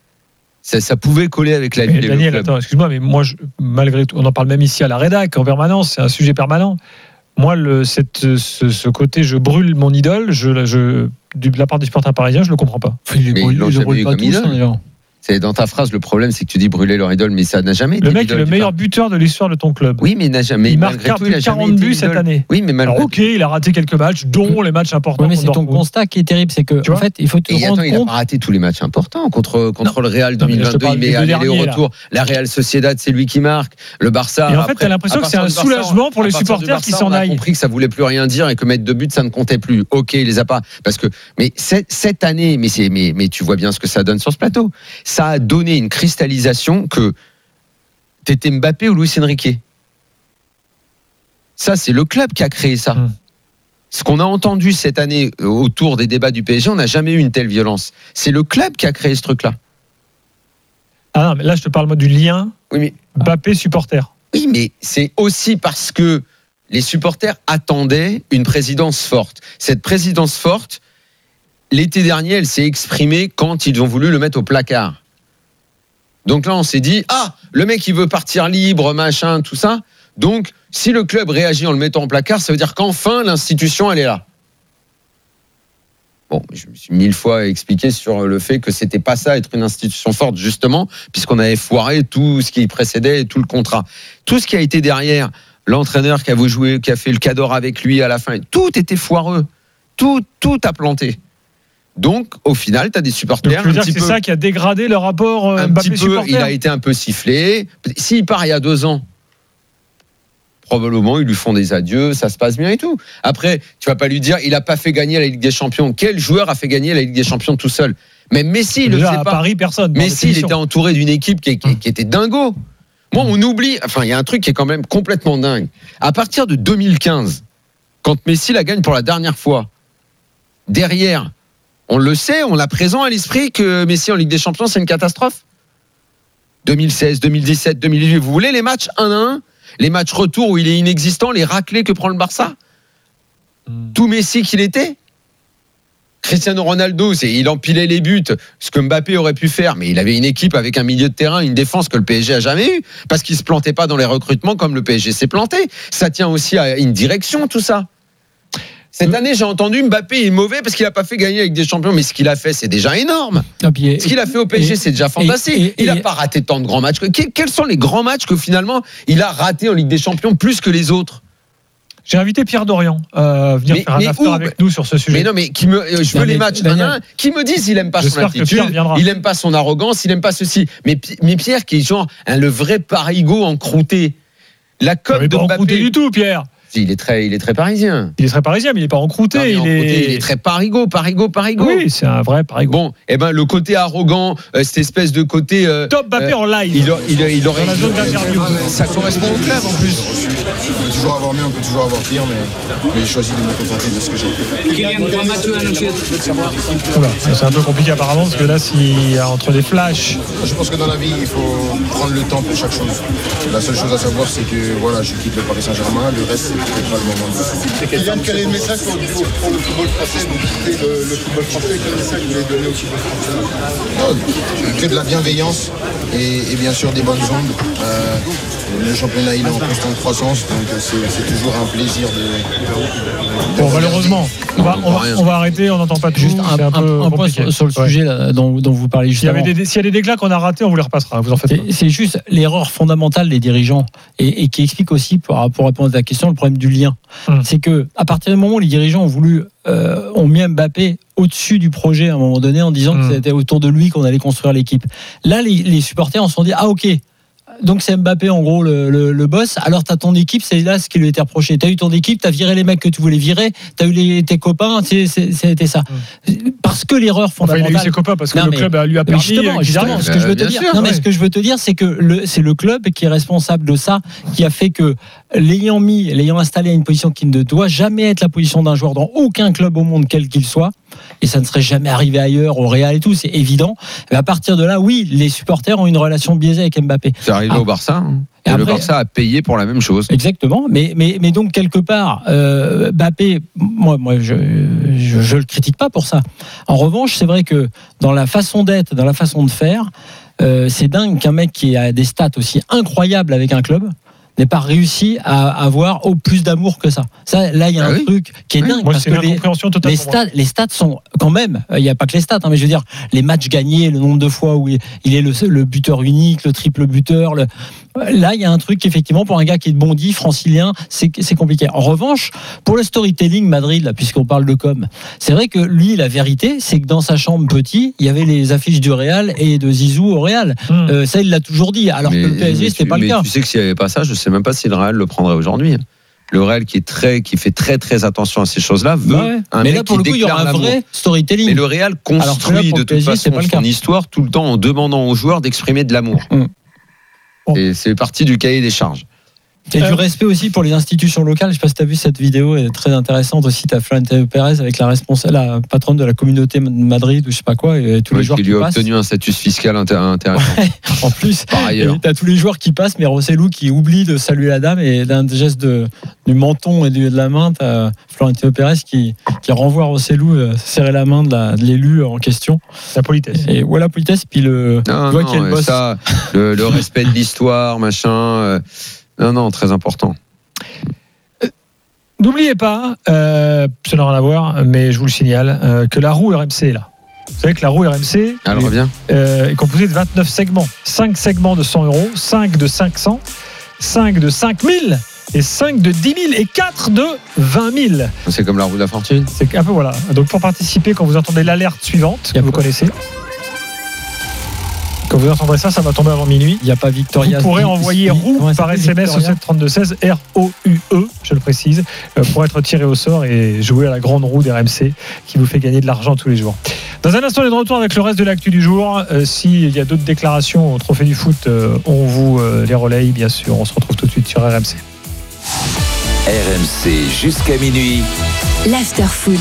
Ça, ça pouvait coller avec la ville. Daniel, attends, excuse-moi, mais moi, je, malgré tout, on en parle même ici à la rédac, en permanence, c'est un sujet permanent. Moi, le, cette, ce, ce côté, je brûle mon idole, je, je, de la part des supporters parisiens, je le comprends pas. Il mais brûle, ils l'ont jamais eu comme idole. C'est dans ta phrase, le problème, c'est que tu dis brûler leur idole, mais ça n'a jamais été. Le mec est le meilleur buteur de l'histoire de ton club. Oui, mais il n'a jamais. Il marque plus de quarante buts cette année. Oui, mais malgré Alors, ok, il a raté quelques matchs, dont les matchs importants. Oui, mais c'est ton constat qui est terrible, c'est que en fait, il faut te et rendre attends, compte. Il n'a pas raté tous les matchs importants contre contre non. le Real deux mille vingt-deux. Il met aller au retour. La Real Sociedad, c'est lui qui marque. Le Barça. Et en fait, t'as l'impression que c'est un soulagement pour les supporters qui s'en aillent. On a compris que ça voulait plus rien dire et que mettre deux buts, ça ne comptait plus. Ok, il les a pas parce que mais cette année, mais c'est mais mais tu vois bien ce que ça donne sur ce plateau. Ça a donné une cristallisation que t'étais Mbappé ou Luis Enrique. Ça, c'est le club qui a créé ça. Mmh. Ce qu'on a entendu cette année autour des débats du P S G, on n'a jamais eu une telle violence. C'est le club qui a créé ce truc-là. Ah non, mais là, je te parle moi du lien oui, mais... Mbappé-supporter. Oui, mais c'est aussi parce que les supporters attendaient une présidence forte. Cette présidence forte, l'été dernier, elle s'est exprimée quand ils ont voulu le mettre au placard. Donc là, on s'est dit, ah, le mec, il veut partir libre, machin, tout ça. Donc, si le club réagit en le mettant en placard, ça veut dire qu'enfin, l'institution, elle est là. Bon, je me suis mille fois expliqué sur le fait que c'était pas ça, être une institution forte, justement, puisqu'on avait foiré tout ce qui précédait, tout le contrat. Tout ce qui a été derrière, l'entraîneur qui a joué, qui a fait le cador avec lui à la fin, tout était foireux. Tout, tout a planté. Donc, au final, tu as des supporters. Donc, tu veux dire que c'est peu, ça qui a dégradé le rapport euh, Mbappé-supporter. Il a été un peu sifflé. S'il part il y a deux ans, probablement, ils lui font des adieux, ça se passe bien et tout. Après, tu vas pas lui dire, il n'a pas fait gagner la Ligue des Champions. Quel joueur a fait gagner la Ligue des Champions tout seul ? Mais Messi, il le Déjà, faisait à pas. Paris, personne. Messi, il était entouré d'une équipe qui, qui, qui était dingo. Moi, on oublie. Enfin, il y a un truc qui est quand même complètement dingue. À partir de deux mille quinze, quand Messi la gagne pour la dernière fois, derrière, on le sait, on l'a présent à l'esprit que Messi en Ligue des Champions, c'est une catastrophe. deux mille seize, deux mille dix-sept, deux mille dix-huit, vous voulez les matchs un à un, les matchs retour où il est inexistant, les raclés que prend le Barça, mmh. Tout Messi qu'il était. Cristiano Ronaldo, c'est, il empilait les buts, ce que Mbappé aurait pu faire, mais il avait une équipe avec un milieu de terrain, une défense que le P S G a jamais eu, parce qu'il se plantait pas dans les recrutements comme le P S G s'est planté. Ça tient aussi à une direction, tout ça. Cette année, j'ai entendu Mbappé est mauvais parce qu'il n'a pas fait gagner avec des champions, mais ce qu'il a fait, c'est déjà énorme. Et, ce qu'il a fait au P S G, et, c'est déjà fantastique. Et, et, il n'a pas raté tant de grands matchs. Quels sont les grands matchs que finalement il a raté en Ligue des Champions plus que les autres? J'ai invité Pierre Dorian à venir mais, faire un after avec nous sur ce sujet. Mais non, mais qui me, je veux non, les matchs d'un à un, qui me disent il aime pas son attitude, il aime pas son arrogance, il aime pas ceci. Mais, mais Pierre, qui est genre hein, le vrai parigo encrouté, la coque de Mbappé. Encrouté du tout, Pierre. Il est très, il est très parisien. Il est très parisien, mais il n'est pas encrouté. Non, il, il, est... il est très parigo, parigo, parigo. Oui, c'est un vrai parigo. Bon, et eh ben le côté arrogant, euh, cette espèce de côté. Euh, Top Mbappé euh, en live. Il, il, il, il aurait. Dans la zone d'interview. Ça correspond au club en plus. On peut toujours avoir mieux, on peut toujours avoir pire, mais, mais j'ai choisi de me contenter de ce que j'ai. Voilà, c'est un peu compliqué apparemment parce que là, s'il y a entre les flashs. Je pense que dans la vie, il faut prendre le temps pour chaque chose. La seule chose à savoir, c'est que voilà, je quitte le Paris Saint-Germain. Le reste, c'est peut-être pas le moment. Kylian, quel est le message pour, pour le football français? Vous quittez le, le football français, quel message vous voulez donner au football français? Que de la bienveillance et, et bien sûr des bonnes ondes. Euh, le championnat il est en constante croissance, donc c'est, c'est toujours un plaisir de. de bon, malheureusement, on va, on, va, on va arrêter, on n'entend pas tout. Juste un, un, un, un point sur, sur le ouais. sujet là, dont, dont vous parlez juste S'il y, des, s'il y a des déclats qu'on a ratés, on vous les repassera. Vous en faites c'est, pas. C'est juste l'erreur fondamentale des dirigeants et, et qui explique aussi, pour, pour répondre à ta question, le problème du lien. Hum. C'est que à partir du moment où les dirigeants ont voulu, euh, ont mis Mbappé au-dessus du projet à un moment donné en disant hum. que c'était autour de lui qu'on allait construire l'équipe. Là, les, les supporters en se sont dit ah ok. Donc c'est Mbappé en gros le, le, le boss. Alors t'as ton équipe, c'est là ce qui lui était reproché. T'as eu ton équipe, t'as viré les mecs que tu voulais virer, t'as eu les, tes copains, c'est, c'est, c'était ça. Mmh. Parce que l'erreur fondamentale. Enfin, il a eu ses copains parce que non, le club lui a permis. Justement, justement ce que je veux te dire. Sûr, non, mais ouais. ce que je veux te dire, c'est que le, c'est le club qui est responsable de ça, qui a fait que l'ayant mis, l'ayant installé à une position qui ne doit jamais être la position d'un joueur dans aucun club au monde quel qu'il soit. Et ça ne serait jamais arrivé ailleurs, au Real et tout, c'est évident. Et à partir de là, oui, les supporters ont une relation biaisée avec Mbappé. C'est arrivé ah. au Barça. Hein. Et, et après, le Barça a payé pour la même chose. Exactement. Mais, mais, mais donc, quelque part, euh, Mbappé, moi, moi je ne le critique pas pour ça. En revanche, c'est vrai que dans la façon d'être, dans la façon de faire, euh, c'est dingue qu'un mec qui a des stats aussi incroyables avec un club n'ait pas réussi à avoir au plus d'amour que ça. Ça, là, il y a ah un oui. truc qui est oui. dingue. Moi, parce c'est que les, les, stats, les stats sont quand même, il n'y a pas que les stats, hein, mais je veux dire, les matchs gagnés, le nombre de fois où il, il est le, le buteur unique, le triple buteur, le, là, il y a un truc, effectivement, pour un gars qui est de Bondy, francilien, c'est, c'est compliqué. En revanche, pour le storytelling Madrid, là, puisqu'on parle de com, c'est vrai que lui, la vérité, c'est que dans sa chambre petit, il y avait les affiches du Real et de Zizou au Real. Hum. Euh, ça, il l'a toujours dit, alors mais, que le P S G, c'était tu, pas le cas. Tu sais que s'il n'y avait pas ça, je sais même pas si le Real le prendrait aujourd'hui. Le Real qui est très, qui fait très très attention à ces choses-là veut ouais. un mais mec là pour qui le coup il y aura un vrai storytelling. Mais le Real construit là, de toute façon son histoire tout le temps en demandant aux joueurs d'exprimer de l'amour. Mmh. Bon. Et c'est partie du cahier des charges. Et euh, du respect aussi pour les institutions locales. Je ne sais pas si tu as vu cette vidéo, elle est très intéressante aussi. Tu as Florentino Pérez avec la responsable, la patronne de la communauté de Madrid ou je sais pas quoi, et tous ouais, les joueurs qui, qui lui a passent. obtenu un statut fiscal intéressant. Ouais, en plus, par ailleurs. Tu as tous les joueurs qui passent, mais Rossellou qui oublie de saluer la dame et d'un geste de, du menton et de, de la main, tu as Florentino Pérez qui, qui renvoie Rossellou euh, serrer la main de, la, de l'élu en question. La politesse. Et ouais, la politesse, puis le. Non, non, le, boss. Ça, le, le respect de l'histoire, machin. Euh, non, non, très important. N'oubliez pas, euh, ça n'a rien à voir, mais je vous le signale, euh, que la roue R M C est là. Vous savez que la roue R M C Alors, est, euh, est composée de vingt-neuf segments. cinq segments de cent euros, cinq de cinq cents, cinq de cinq mille et cinq de dix mille et quatre de vingt mille. C'est comme la roue de la fortune. C'est un peu voilà. Donc pour participer, quand vous entendez l'alerte suivante, que vous connaissez. Quand vous entendrez ça, ça va tomber avant minuit. Il n'y a pas Victoria. Vous pourrez envoyer roue par S M S au sept trente-deux seize, R O U E, je le précise, pour être tiré au sort et jouer à la grande roue d'R M C qui vous fait gagner de l'argent tous les jours. Dans un instant, on est de retour avec le reste de l'actu du jour. Euh, S'il y a d'autres déclarations au Trophée du foot, euh, on vous euh, les relaye, bien sûr. On se retrouve tout de suite sur R M C. R M C jusqu'à minuit. L'after-foot.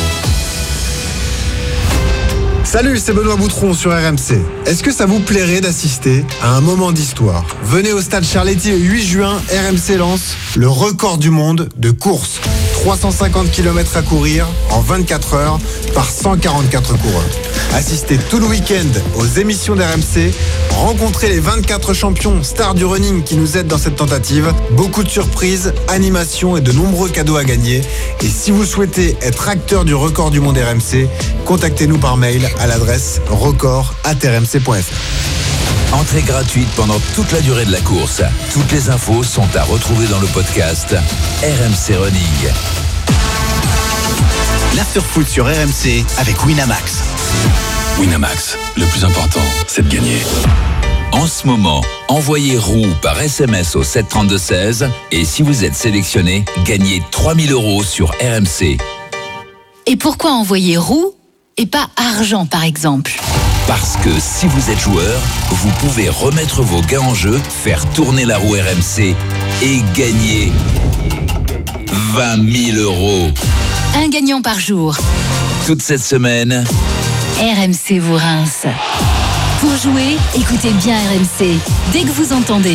Salut, c'est Benoît Boutron sur R M C. Est-ce que ça vous plairait d'assister à un moment d'histoire ? Venez au stade Charletti le huit juin, R M C lance le record du monde de course. trois cent cinquante kilomètres à courir en vingt-quatre heures par cent quarante-quatre coureurs. Assistez tout le week-end aux émissions d'R M C, rencontrez les vingt-quatre champions stars du running qui nous aident dans cette tentative, beaucoup de surprises, animations et de nombreux cadeaux à gagner. Et si vous souhaitez être acteur du record du monde R M C, contactez-nous par mail à l'adresse record arobase r m c point f r. Entrée gratuite pendant toute la durée de la course. Toutes les infos sont à retrouver dans le podcast R M C Running. L'after-foot sur R M C avec Winamax. Winamax, le plus important, c'est de gagner. En ce moment, envoyez roue par S M S au sept trente-deux seize et si vous êtes sélectionné, gagnez trois mille euros sur R M C. Et pourquoi envoyer roue et pas argent, par exemple ? Parce que si vous êtes joueur, vous pouvez remettre vos gains en jeu, faire tourner la roue R M C et gagner vingt mille euros. Un gagnant par jour. Toute cette semaine, R M C vous rince. Pour jouer, écoutez bien R M C. Dès que vous entendez.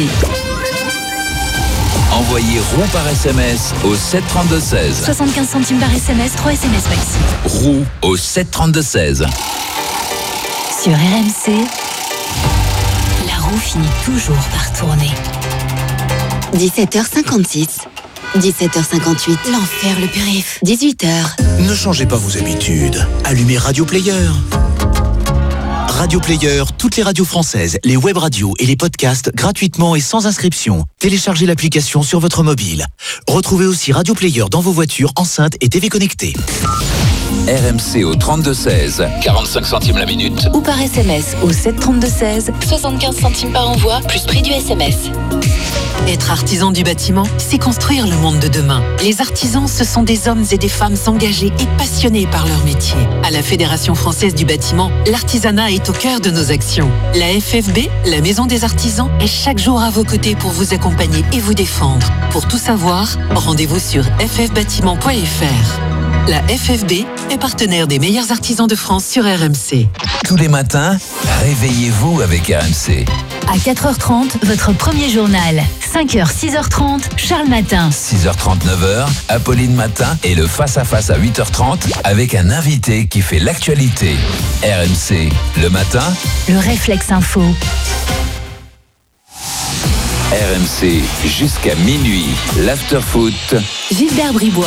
Envoyez roue par S M S au sept trente-deux seize. soixante-quinze centimes par S M S, trois S M S maxi. Roue au sept trente-deux seize. Sur R M C, la roue finit toujours par tourner. dix-sept heures cinquante-six. dix-sept heures cinquante-huit. L'enfer, le périph'. dix-huit heures. Ne changez pas vos habitudes. Allumez Radio Player. Radio Player, toutes les radios françaises, les web radios et les podcasts gratuitement et sans inscription. Téléchargez l'application sur votre mobile. Retrouvez aussi Radio Player dans vos voitures, enceintes et T V connectées. R M C au trente-deux seize, quarante-cinq centimes la minute. Ou par S M S au sept trente-deux seize, soixante-quinze centimes par envoi, plus prix du S M S. Être artisan du bâtiment, c'est construire le monde de demain. Les artisans, ce sont des hommes et des femmes engagés et passionnés par leur métier. À la Fédération française du bâtiment, l'artisanat est au cœur de nos actions. La F F B, la Maison des artisans, est chaque jour à vos côtés pour vous accompagner et vous défendre. Pour tout savoir, rendez-vous sur f f bâtiment point f r. La F F B est partenaire des meilleurs artisans de France sur R M C. Tous les matins, réveillez-vous avec R M C. À quatre heures trente, votre premier journal. cinq heures, six heures trente, Charles Matin. six heures trente, neuf heures, Apolline Matin et le face-à-face à huit heures trente avec un invité qui fait l'actualité. R M C, le matin. Le réflexe info. R M C, jusqu'à minuit, l'after-foot. Gilbert Bribois.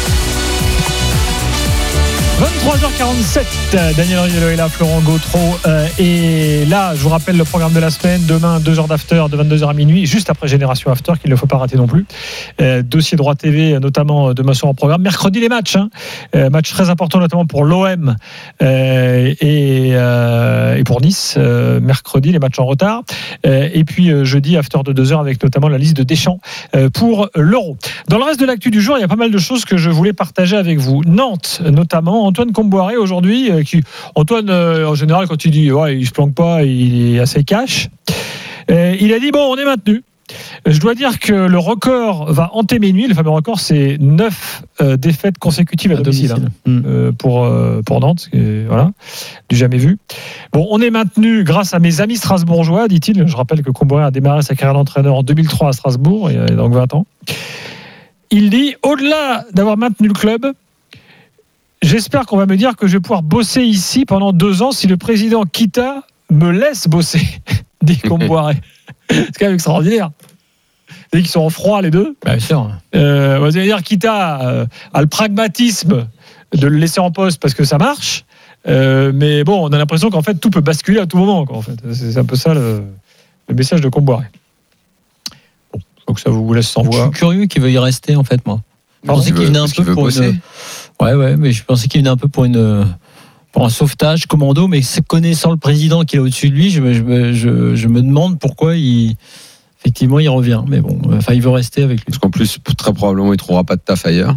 vingt-trois heures quarante-sept, Daniel Riolo est là, Florent Gautreau euh, et là, je vous rappelle le programme de la semaine. Demain, deux heures d'after de vingt-deux heures à minuit, juste après Génération After, qu'il ne faut pas rater non plus. Euh, dossier droit T V, notamment demain soir en programme. Mercredi, les matchs, hein. euh, match très important notamment pour l'O M euh, et, euh, et pour Nice. Euh, mercredi, les matchs en retard. Euh, et puis euh, jeudi, after de deux heures avec notamment la liste de Deschamps euh, pour l'Euro. Dans le reste de l'actu du jour, il y a pas mal de choses que je voulais partager avec vous. Nantes, notamment. Antoine Comboiré aujourd'hui, euh, qui Antoine euh, en général quand il dit ouais, il se planque pas, il est assez cash. Euh, il a dit bon, on est maintenu. Je dois dire que le record va hanter mes nuits. Le fameux record, c'est neuf euh, défaites consécutives à, à domicile, domicile. Hein, euh, pour euh, pour Nantes. Et, voilà, du jamais vu. Bon, on est maintenu grâce à mes amis strasbourgeois, dit-il. Je rappelle que Comboiré a démarré sa carrière d'entraîneur en deux mille trois à Strasbourg, il y a donc vingt ans. Il dit au-delà d'avoir maintenu le club, j'espère qu'on va me dire que je vais pouvoir bosser ici pendant deux ans si le président Kita me laisse bosser, dit Comboiré. C'est quand même extraordinaire. C'est qu'ils sont en froid les deux. Bien sûr. Euh, on va dire Kita euh, a le pragmatisme de le laisser en poste parce que ça marche. Euh, mais bon, on a l'impression qu'en fait tout peut basculer à tout moment. Quoi, en fait. C'est un peu ça le, le message de Comboiré. Bon, donc ça vous laisse sans voix. Je suis curieux qu'il veuille y rester en fait, moi. Je pensais qu'il venait un peu pour une. Ouais, ouais, mais je pensais qu'il venait un peu pour une, pour un sauvetage commando, mais connaissant le président qui est au-dessus de lui, je, je, je, je me demande pourquoi il, effectivement, il revient. Mais bon, enfin, il veut rester avec lui. Parce qu'en plus, très probablement, il ne trouvera pas de taf ailleurs.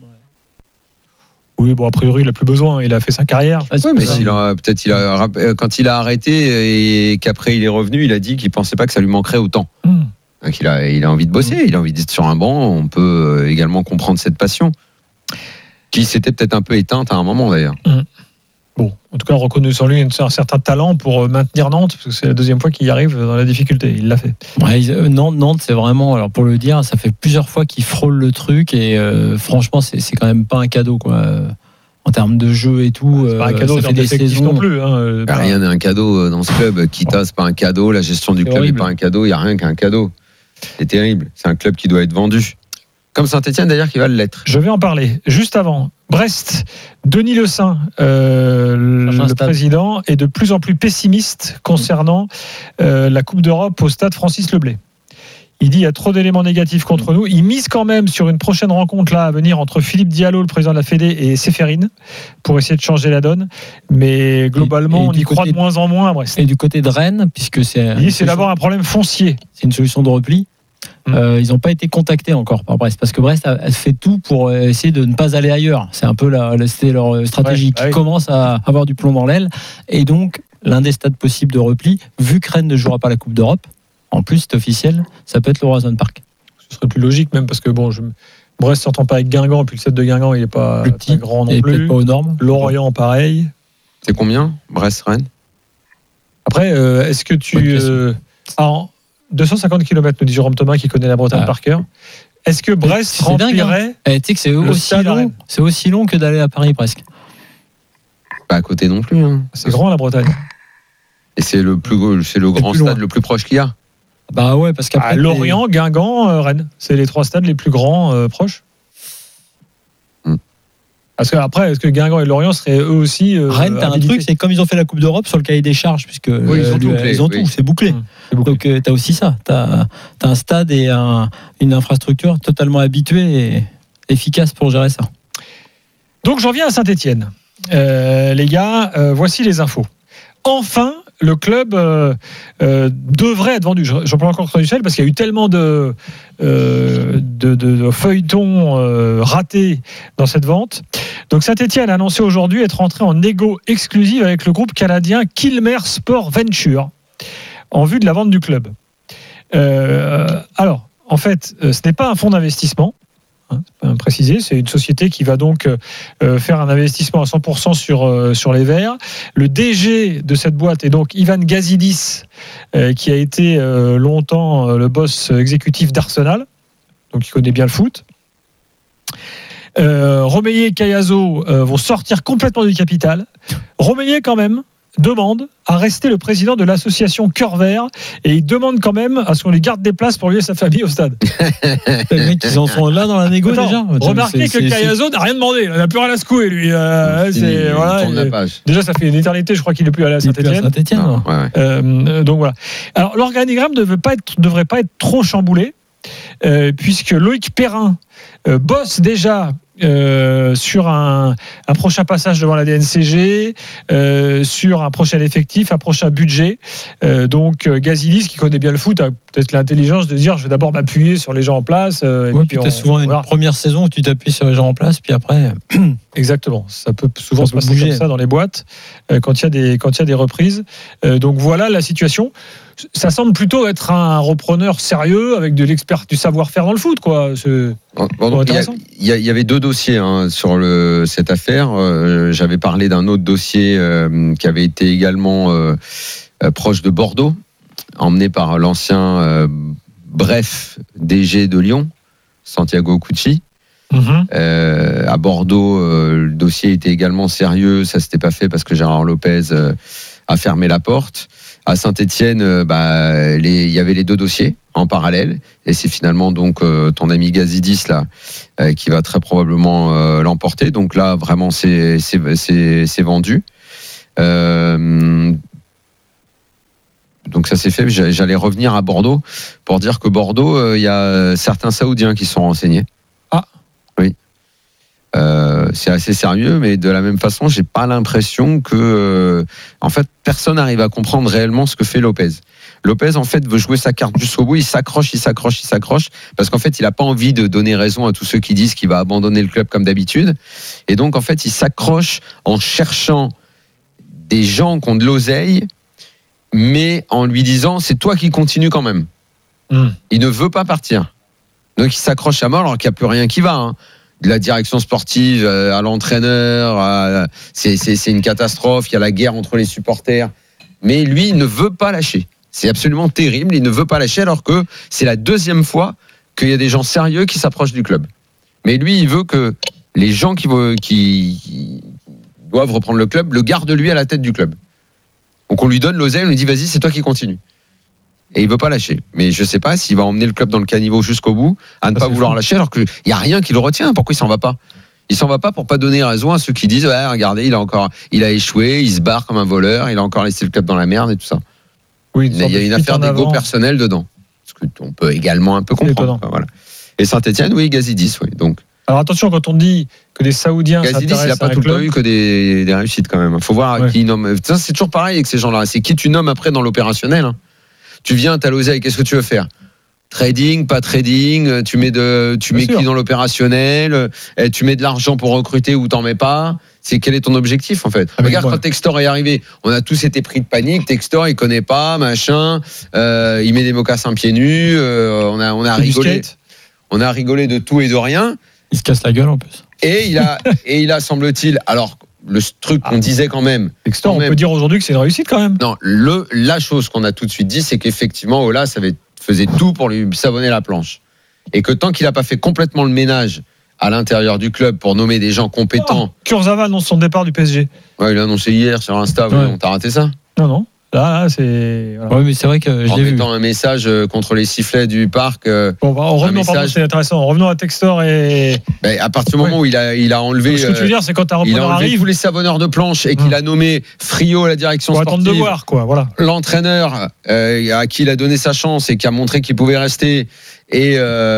Oui, bon, a priori, il n'a plus besoin. Il a fait sa carrière. Ah, oui, mais s'il a, peut-être, il a, quand il a arrêté et qu'après il est revenu, il a dit qu'il ne pensait pas que ça lui manquerait autant. Mm. Donc il a, il a envie de bosser, mm. il a envie d'être sur un banc. On peut également comprendre cette passion qui s'était peut-être un peu éteinte à un moment d'ailleurs. Mm. Bon, en tout cas, reconnaissons lui un certain talent pour maintenir Nantes, parce que c'est la deuxième fois qu'il y arrive dans la difficulté. Il l'a fait. Ouais, Nantes, Nantes, c'est vraiment, alors pour le dire, ça fait plusieurs fois qu'il frôle le truc et euh, franchement, c'est, c'est quand même pas un cadeau, quoi. En termes de jeu et tout, c'est pas un cadeau, ça fait des saisons non plus. Hein, bah, rien n'est un cadeau dans ce club. Kita, c'est pas un cadeau. La gestion du c'est club n'est pas un cadeau. Il y a rien qu'un cadeau. C'est terrible. C'est un club qui doit être vendu. Comme Saint-Etienne d'ailleurs qui va l'être. Je vais en parler. Juste avant, Brest, Denis Le Saint, euh, le stade. président, est de plus en plus pessimiste concernant euh, la Coupe d'Europe au stade Francis Leblay. Il dit qu'il y a trop d'éléments négatifs contre nous. Il mise quand même sur une prochaine rencontre là à venir entre Philippe Diallo, le président de la Fédé, et Séphérine pour essayer de changer la donne. Mais globalement, et, et on y croit de moins en moins à Brest. Et du côté de Rennes, puisque c'est... Il dit c'est d'abord un problème foncier. C'est une solution de repli. Euh, ils n'ont pas été contactés encore par Brest parce que Brest a, a fait tout pour essayer de ne pas aller ailleurs. C'est un peu la, la, c'était leur stratégie ouais, qui ouais. commence à avoir du plomb dans l'aile et donc l'un des stades possibles de repli, vu que Rennes ne jouera pas la Coupe d'Europe, en plus c'est officiel, ça peut être le Roazhon Park. Ce serait plus logique même parce que bon, je... Brest s'entend pas avec Guingamp et puis le stade de Guingamp il n'est pas plus petit, grand non et plus. Pas aux normes. Lorient pareil. C'est combien Brest-Rennes? Après, euh, est-ce que tu euh... Alors, deux cent cinquante kilomètres, nous dit Jérôme Thomas qui connaît la Bretagne ah. par cœur. Est-ce que Brest c'est remplirait dingue, hein. eh, tu sais que c'est aussi long, c'est aussi long que d'aller à Paris presque. Pas à côté non plus. Hein. C'est grand la Bretagne. Et c'est le plus, c'est le c'est grand stade loin. Le plus proche qu'il y a. Bah ouais, parce qu'après ah, Lorient, les... Guingamp, euh, Rennes, c'est les trois stades les plus grands euh, proches. Parce qu'après, est-ce que Guingamp et Lorient seraient eux aussi. Euh, Rennes, t'as habilités. Un truc, c'est comme ils ont fait la Coupe d'Europe sur le cahier des charges, puisque oui, ils ont, euh, tout, ils ont oui. tout, c'est bouclé. Mmh, c'est bouclé. Donc, euh, t'as aussi ça. T'as, t'as un stade et un, une infrastructure totalement habituée et efficace pour gérer ça. Donc, j'en viens à Saint-Etienne. Euh, les gars, euh, voici les infos. Enfin, le club euh, euh, devrait être vendu. J'en parle encore du ciel parce qu'il y a eu tellement de, euh, de, de, de feuilletons euh, ratés dans cette vente. Donc Saint-Etienne a annoncé aujourd'hui être entré en négo exclusive avec le groupe canadien Kilmer Sport Venture en vue de la vente du club. Euh, alors, en fait, ce n'est pas un fonds d'investissement. Hein, préciser, c'est une société qui va donc euh, faire un investissement à cent pour cent sur, euh, sur les Verts. Le D G de cette boîte est donc Ivan Gazidis, euh, qui a été euh, longtemps euh, le boss exécutif d'Arsenal, donc il connaît bien le foot. Euh, Romeyer et Cayazo euh, vont sortir complètement du capital. Romeyer, quand même, demande à rester le président de l'association Cœur Vert et il demande quand même à ce qu'on lui garde des places pour lui et sa famille au stade. Les mecs, ils en sont là dans la négo déjà. Remarquez c'est, que Cayazo n'a rien demandé, il n'a plus rien à secouer lui. Euh, c'est, il, voilà, il, il, déjà, ça fait une éternité, je crois qu'il n'est plus allé à Saint-Etienne. Saint-Etienne non. Ouais, ouais. Euh, donc voilà. Alors l'organigramme ne devrait pas être, devrait pas être trop chamboulé, euh, puisque Loïc Perrin euh, bosse déjà. Euh, sur un, un prochain passage devant la D N C G, euh, sur un prochain effectif, un prochain budget. Euh, donc Gazidis, qui connaît bien le foot, a peut-être l'intelligence de dire je vais d'abord m'appuyer sur les gens en place. Euh, et ouais, puis tu as souvent une voilà. première saison où tu t'appuies sur les gens en place, puis après. Exactement, ça peut souvent ça se passer bouger. Comme ça dans les boîtes euh, quand il y a des quand il y a des reprises. Euh, donc voilà la situation. Ça semble plutôt être un repreneur sérieux avec de l'expert, du savoir-faire dans le foot, quoi. C'est bon, bon, il, y a, il y avait deux dossiers hein, sur le, cette affaire. Euh, j'avais parlé d'un autre dossier euh, qui avait été également euh, euh, proche de Bordeaux, emmené par l'ancien euh, bref D G de Lyon, Santiago Cucci. Mm-hmm. Euh, à Bordeaux, euh, le dossier était également sérieux. Ça s'était pas fait parce que Gérard Lopez euh, a fermé la porte. À Saint-Etienne, bah, les, il y avait les deux dossiers en parallèle, et c'est finalement donc euh, ton ami Gazidis là euh, qui va très probablement euh, l'emporter. Donc là, vraiment, c'est c'est c'est, c'est vendu. Euh, donc ça c'est fait. J'allais revenir à Bordeaux pour dire que Bordeaux, il euh, y a certains Saoudiens qui sont renseignés. Ah, oui. Euh, c'est assez sérieux, mais de la même façon, j'ai pas l'impression que, euh, en fait, personne n'arrive à comprendre réellement ce que fait Lopez. Lopez, en fait, veut jouer sa carte jusqu'au bout. Il s'accroche, il s'accroche, il s'accroche, parce qu'en fait, il a pas envie de donner raison à tous ceux qui disent qu'il va abandonner le club comme d'habitude. Et donc, en fait, il s'accroche en cherchant des gens qui ont de l'oseille, mais en lui disant, c'est toi qui continues quand même. Mmh. Il ne veut pas partir. Donc, il s'accroche à mort alors qu'il n'y a plus rien qui va. Hein. De la direction sportive à l'entraîneur, à... C'est, c'est, c'est une catastrophe, il y a la guerre entre les supporters. Mais lui, il ne veut pas lâcher. C'est absolument terrible, il ne veut pas lâcher alors que c'est la deuxième fois qu'il y a des gens sérieux qui s'approchent du club. Mais lui, il veut que les gens qui, qui, qui doivent reprendre le club le gardent lui à la tête du club. Donc on lui donne l'oseille, on lui dit vas-y, c'est toi qui continue. Et il veut pas lâcher. Mais je sais pas s'il va emmener le club dans le caniveau jusqu'au bout, à ne ça, pas vouloir fou. lâcher, alors qu'il y a rien qui le retient. Pourquoi il s'en va pas ? Il s'en va pas pour pas donner raison à ceux qui disent ouais, regardez, il a encore, il a échoué, il se barre comme un voleur, il a encore laissé le club dans la merde et tout ça. Oui, il y a une affaire d'ego personnel dedans. Ce qu'on peut également un peu comprendre. Enfin, voilà. Et Saint-Etienne, oui, Gazidis, oui. Donc. Alors attention, quand on dit que des Saoudiens Gazidis, il n'a pas tout le temps eu que des, des réussites quand même. Il faut voir ouais. qui nomme. Ça, c'est toujours pareil avec ces gens-là. C'est qui tu nommes après dans l'opérationnel. Hein. Tu viens, t'as l'oseille, qu'est-ce que tu veux faire ? Trading, pas trading, tu mets de, tu mets qui dans l'opérationnel, tu mets de l'argent pour recruter ou t'en mets pas. C'est quel est ton objectif en fait ? ah Regarde ouais. quand Textor est arrivé, on a tous été pris de panique. Textor, il connaît pas, machin, euh, il met des mocassins pieds nus, euh, on a, on a rigolé, on a rigolé de tout et de rien. Il se casse la gueule en plus. Et il a, et il a semble-t-il, alors. Le truc qu'on ah, disait quand même. Textor, on même, peut dire aujourd'hui que c'est une réussite quand même. Non, le, la chose qu'on a tout de suite dit, c'est qu'effectivement, Ola faisait tout pour lui savonner la planche. Et que tant qu'il n'a pas fait complètement le ménage à l'intérieur du club pour nommer des gens compétents. Oh, Kurzawa annonce son départ du P S G. Ouais, il a annoncé hier sur Insta. Ouais. On t'a raté ça ? Non, non. Là, là c'est. Voilà. Oui, mais c'est vrai que je en l'ai mettant vu. un message contre les sifflets du parc. Bon, bah, revenons, message... pardon, c'est intéressant. Revenons à Textor et. Ben, à partir du moment ouais. où il a, il a enlevé. Donc, ce que tu veux dire, c'est quand ta il a enlevé arrive... tous les savonneurs de planche et qu'il hum. a nommé Friot à la direction Faut sportive. Attendre de voir, quoi. Voilà. L'entraîneur euh, à qui il a donné sa chance et qui a montré qu'il pouvait rester. Et,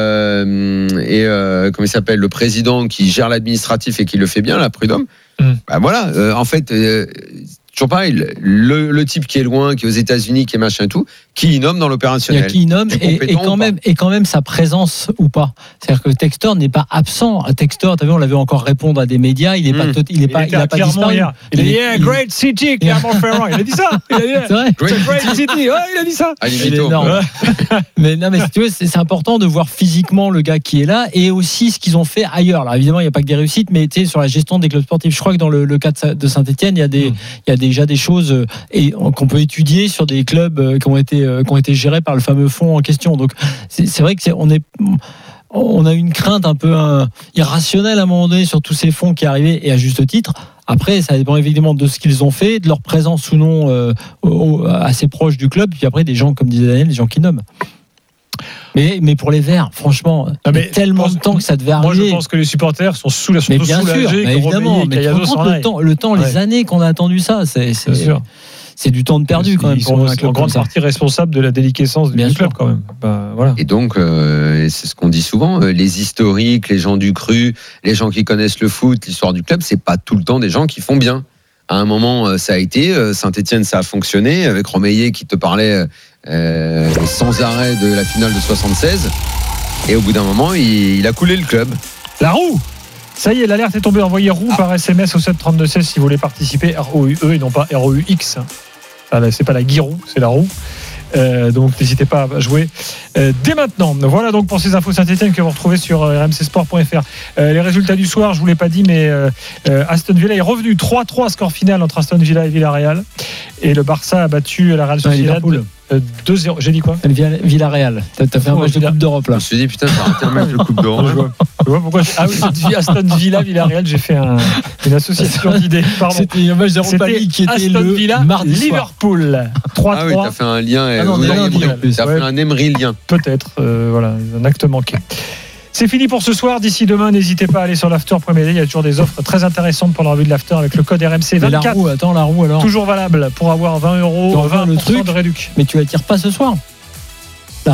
euh, et euh, comment il s'appelle, le président qui gère l'administratif et qui le fait bien, là, Prud'homme. Hum. Ben, voilà. Euh, en fait. Euh, Toujours pareil, le, le type qui est loin, qui est aux États-Unis, qui est machin et tout, qui il nomme dans l'opérationnel. Il y a qui il nomme et, et, quand même, et quand même sa présence ou pas. C'est-à-dire que Textor n'est pas absent. À Textor, tu as vu, on l'avait encore répondre à des médias, il n'est mmh. pas, il est pas, il a pas disparu. Hier. Il a dit yeah, great city, Clermont-Ferrand. Il a dit ça. Il a dit, c'est vrai. Great, great city. Ouais, il a dit ça. Ah, il est il est énorme. mais non, mais si tu veux, c'est, c'est important de voir physiquement le gars qui est là et aussi ce qu'ils ont fait ailleurs. Alors évidemment, il n'y a pas que des réussites, mais tu sais, sur la gestion des clubs sportifs. Je crois que dans le, le cas de Saint-Etienne, il y a des, mmh. il y a déjà des choses et qu'on peut étudier sur des clubs qui ont été qui ont été gérés par le fameux fonds en question. Donc c'est, c'est vrai que c'est, on est on a une crainte un peu un, irrationnelle à un moment donné sur tous ces fonds qui arrivaient et à juste titre. Après, ça dépend évidemment de ce qu'ils ont fait, de leur présence ou non euh, au, assez proche du club, puis après des gens comme disait Daniel, des gens qui nomment. Mais, mais pour les Verts, franchement, non, mais tellement pense, de temps que ça devait arriver. Moi, je pense que les supporters sont sous la mais bien soulagés. Sûr, mais évidemment, mais tu compte le temps, le temps ouais. les années qu'on a attendu ça, c'est, c'est, sûr. c'est du temps de perdu quand même. Ils sont en grande partie responsables de la déliquescence du club quand même. Bah, voilà. Et donc, euh, c'est ce qu'on dit souvent, les historiques, les gens du cru, les gens qui connaissent le foot, l'histoire du club, c'est pas tout le temps des gens qui font bien. À un moment, ça a été, Saint-Etienne, ça a fonctionné, avec Romeillet qui te parlait euh, sans arrêt de la finale de soixante-seize. Et au bout d'un moment, il, il a coulé le club. La roue! Ça y est, l'alerte est tombée. Envoyez roue ah. par S M S au sept trente-deux seize si vous voulez participer. R O U E et non pas R O U X. Enfin, c'est pas la guirou, c'est la roue. Euh, donc n'hésitez pas à jouer euh, dès maintenant. Voilà donc pour ces infos Saint-Etienne que vous retrouvez sur euh, r m c sport point f r. Euh, les résultats du soir, je vous l'ai pas dit, mais euh, euh, Aston Villa est revenu trois trois, score final entre Aston Villa et Villarreal, et le Barça a battu la Real Sociedad euh, deux zéro. J'ai dit quoi? Villarreal. T'as, t'as fait un match de Coupe d'Europe là. Je me suis dit putain, t'as raté un match de Coupe d'Europe. Je vois, je vois pourquoi. Ah oui, j'ai dit Aston Villa, Villarreal. J'ai fait un, une association d'idées. Pardon. C'était un match d'Europa League qui était Aston le Villa, mardi Liverpool. trois trois. Ah oui, t'as fait un lien. Ah non, oui, lundi, t'as ouais. fait un Emery lien. Peut-être. Euh, voilà, un acte manqué. C'est fini pour ce soir. D'ici demain, n'hésitez pas à aller sur l'after point b d. Il y a toujours des offres très intéressantes pour la revue de l'after avec le code R M C vingt-quatre. La roue, attends, la roue alors. Toujours valable pour avoir vingt euros, vingt le truc de réduc. Mais tu la tires pas ce soir. La roue.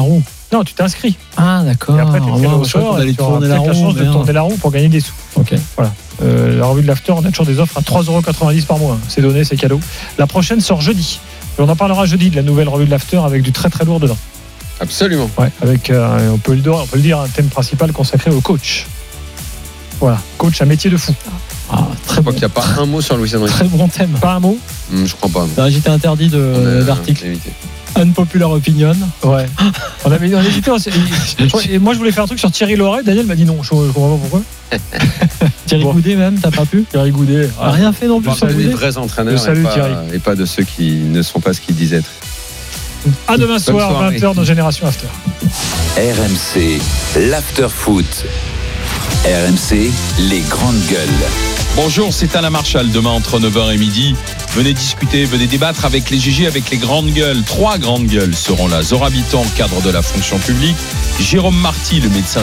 Non, tu t'inscris. Ah, d'accord. Et après, tu es tiré au sort. d'aller Tu auras tourner la peut-être la roue. chance de merde. tourner la roue pour gagner des sous. Ok. Voilà. Euh, la revue de l'After, on a toujours des offres à trois euros quatre-vingt-dix par mois. C'est donné, c'est cadeau. La prochaine sort jeudi. Et on en parlera jeudi de la nouvelle revue de l'After avec du très très lourd dedans. Absolument. Ouais, avec, euh, on, peut le, on peut le dire, un thème principal consacré au coach. Voilà, coach, un métier de fou. Ah, très Je crois bon. qu'il n'y a pas un mot sur Luis Enrique. Très bon thème. Pas un mot. Hum, je crois pas. non. Ça, J'étais interdit On de- a d'article. évité. Unpopular opinion. Ouais. On avait on a hésité. Et moi, je voulais faire un truc sur Thierry Loret. Daniel m'a dit non. Je je comprends pas pourquoi. Thierry Bon. Goudet même, t'as pas pu Thierry Goudet. Ah, rien fait non plus On sur parle des Goudet. vrais entraîneurs Le salut, et, pas, Thierry. et pas de ceux qui ne sont pas ce qu'ils disent être. À demain Bonne soir, soirée. vingt heures dans Génération After. R M C, l'after foot. R M C, les grandes gueules. Bonjour, c'est Alain Marchal. Demain entre neuf heures et midi, venez discuter, venez débattre avec les G G, avec les grandes gueules. Trois grandes gueules seront là. Zora Biton, cadre de la fonction publique. Jérôme Marty, le médecin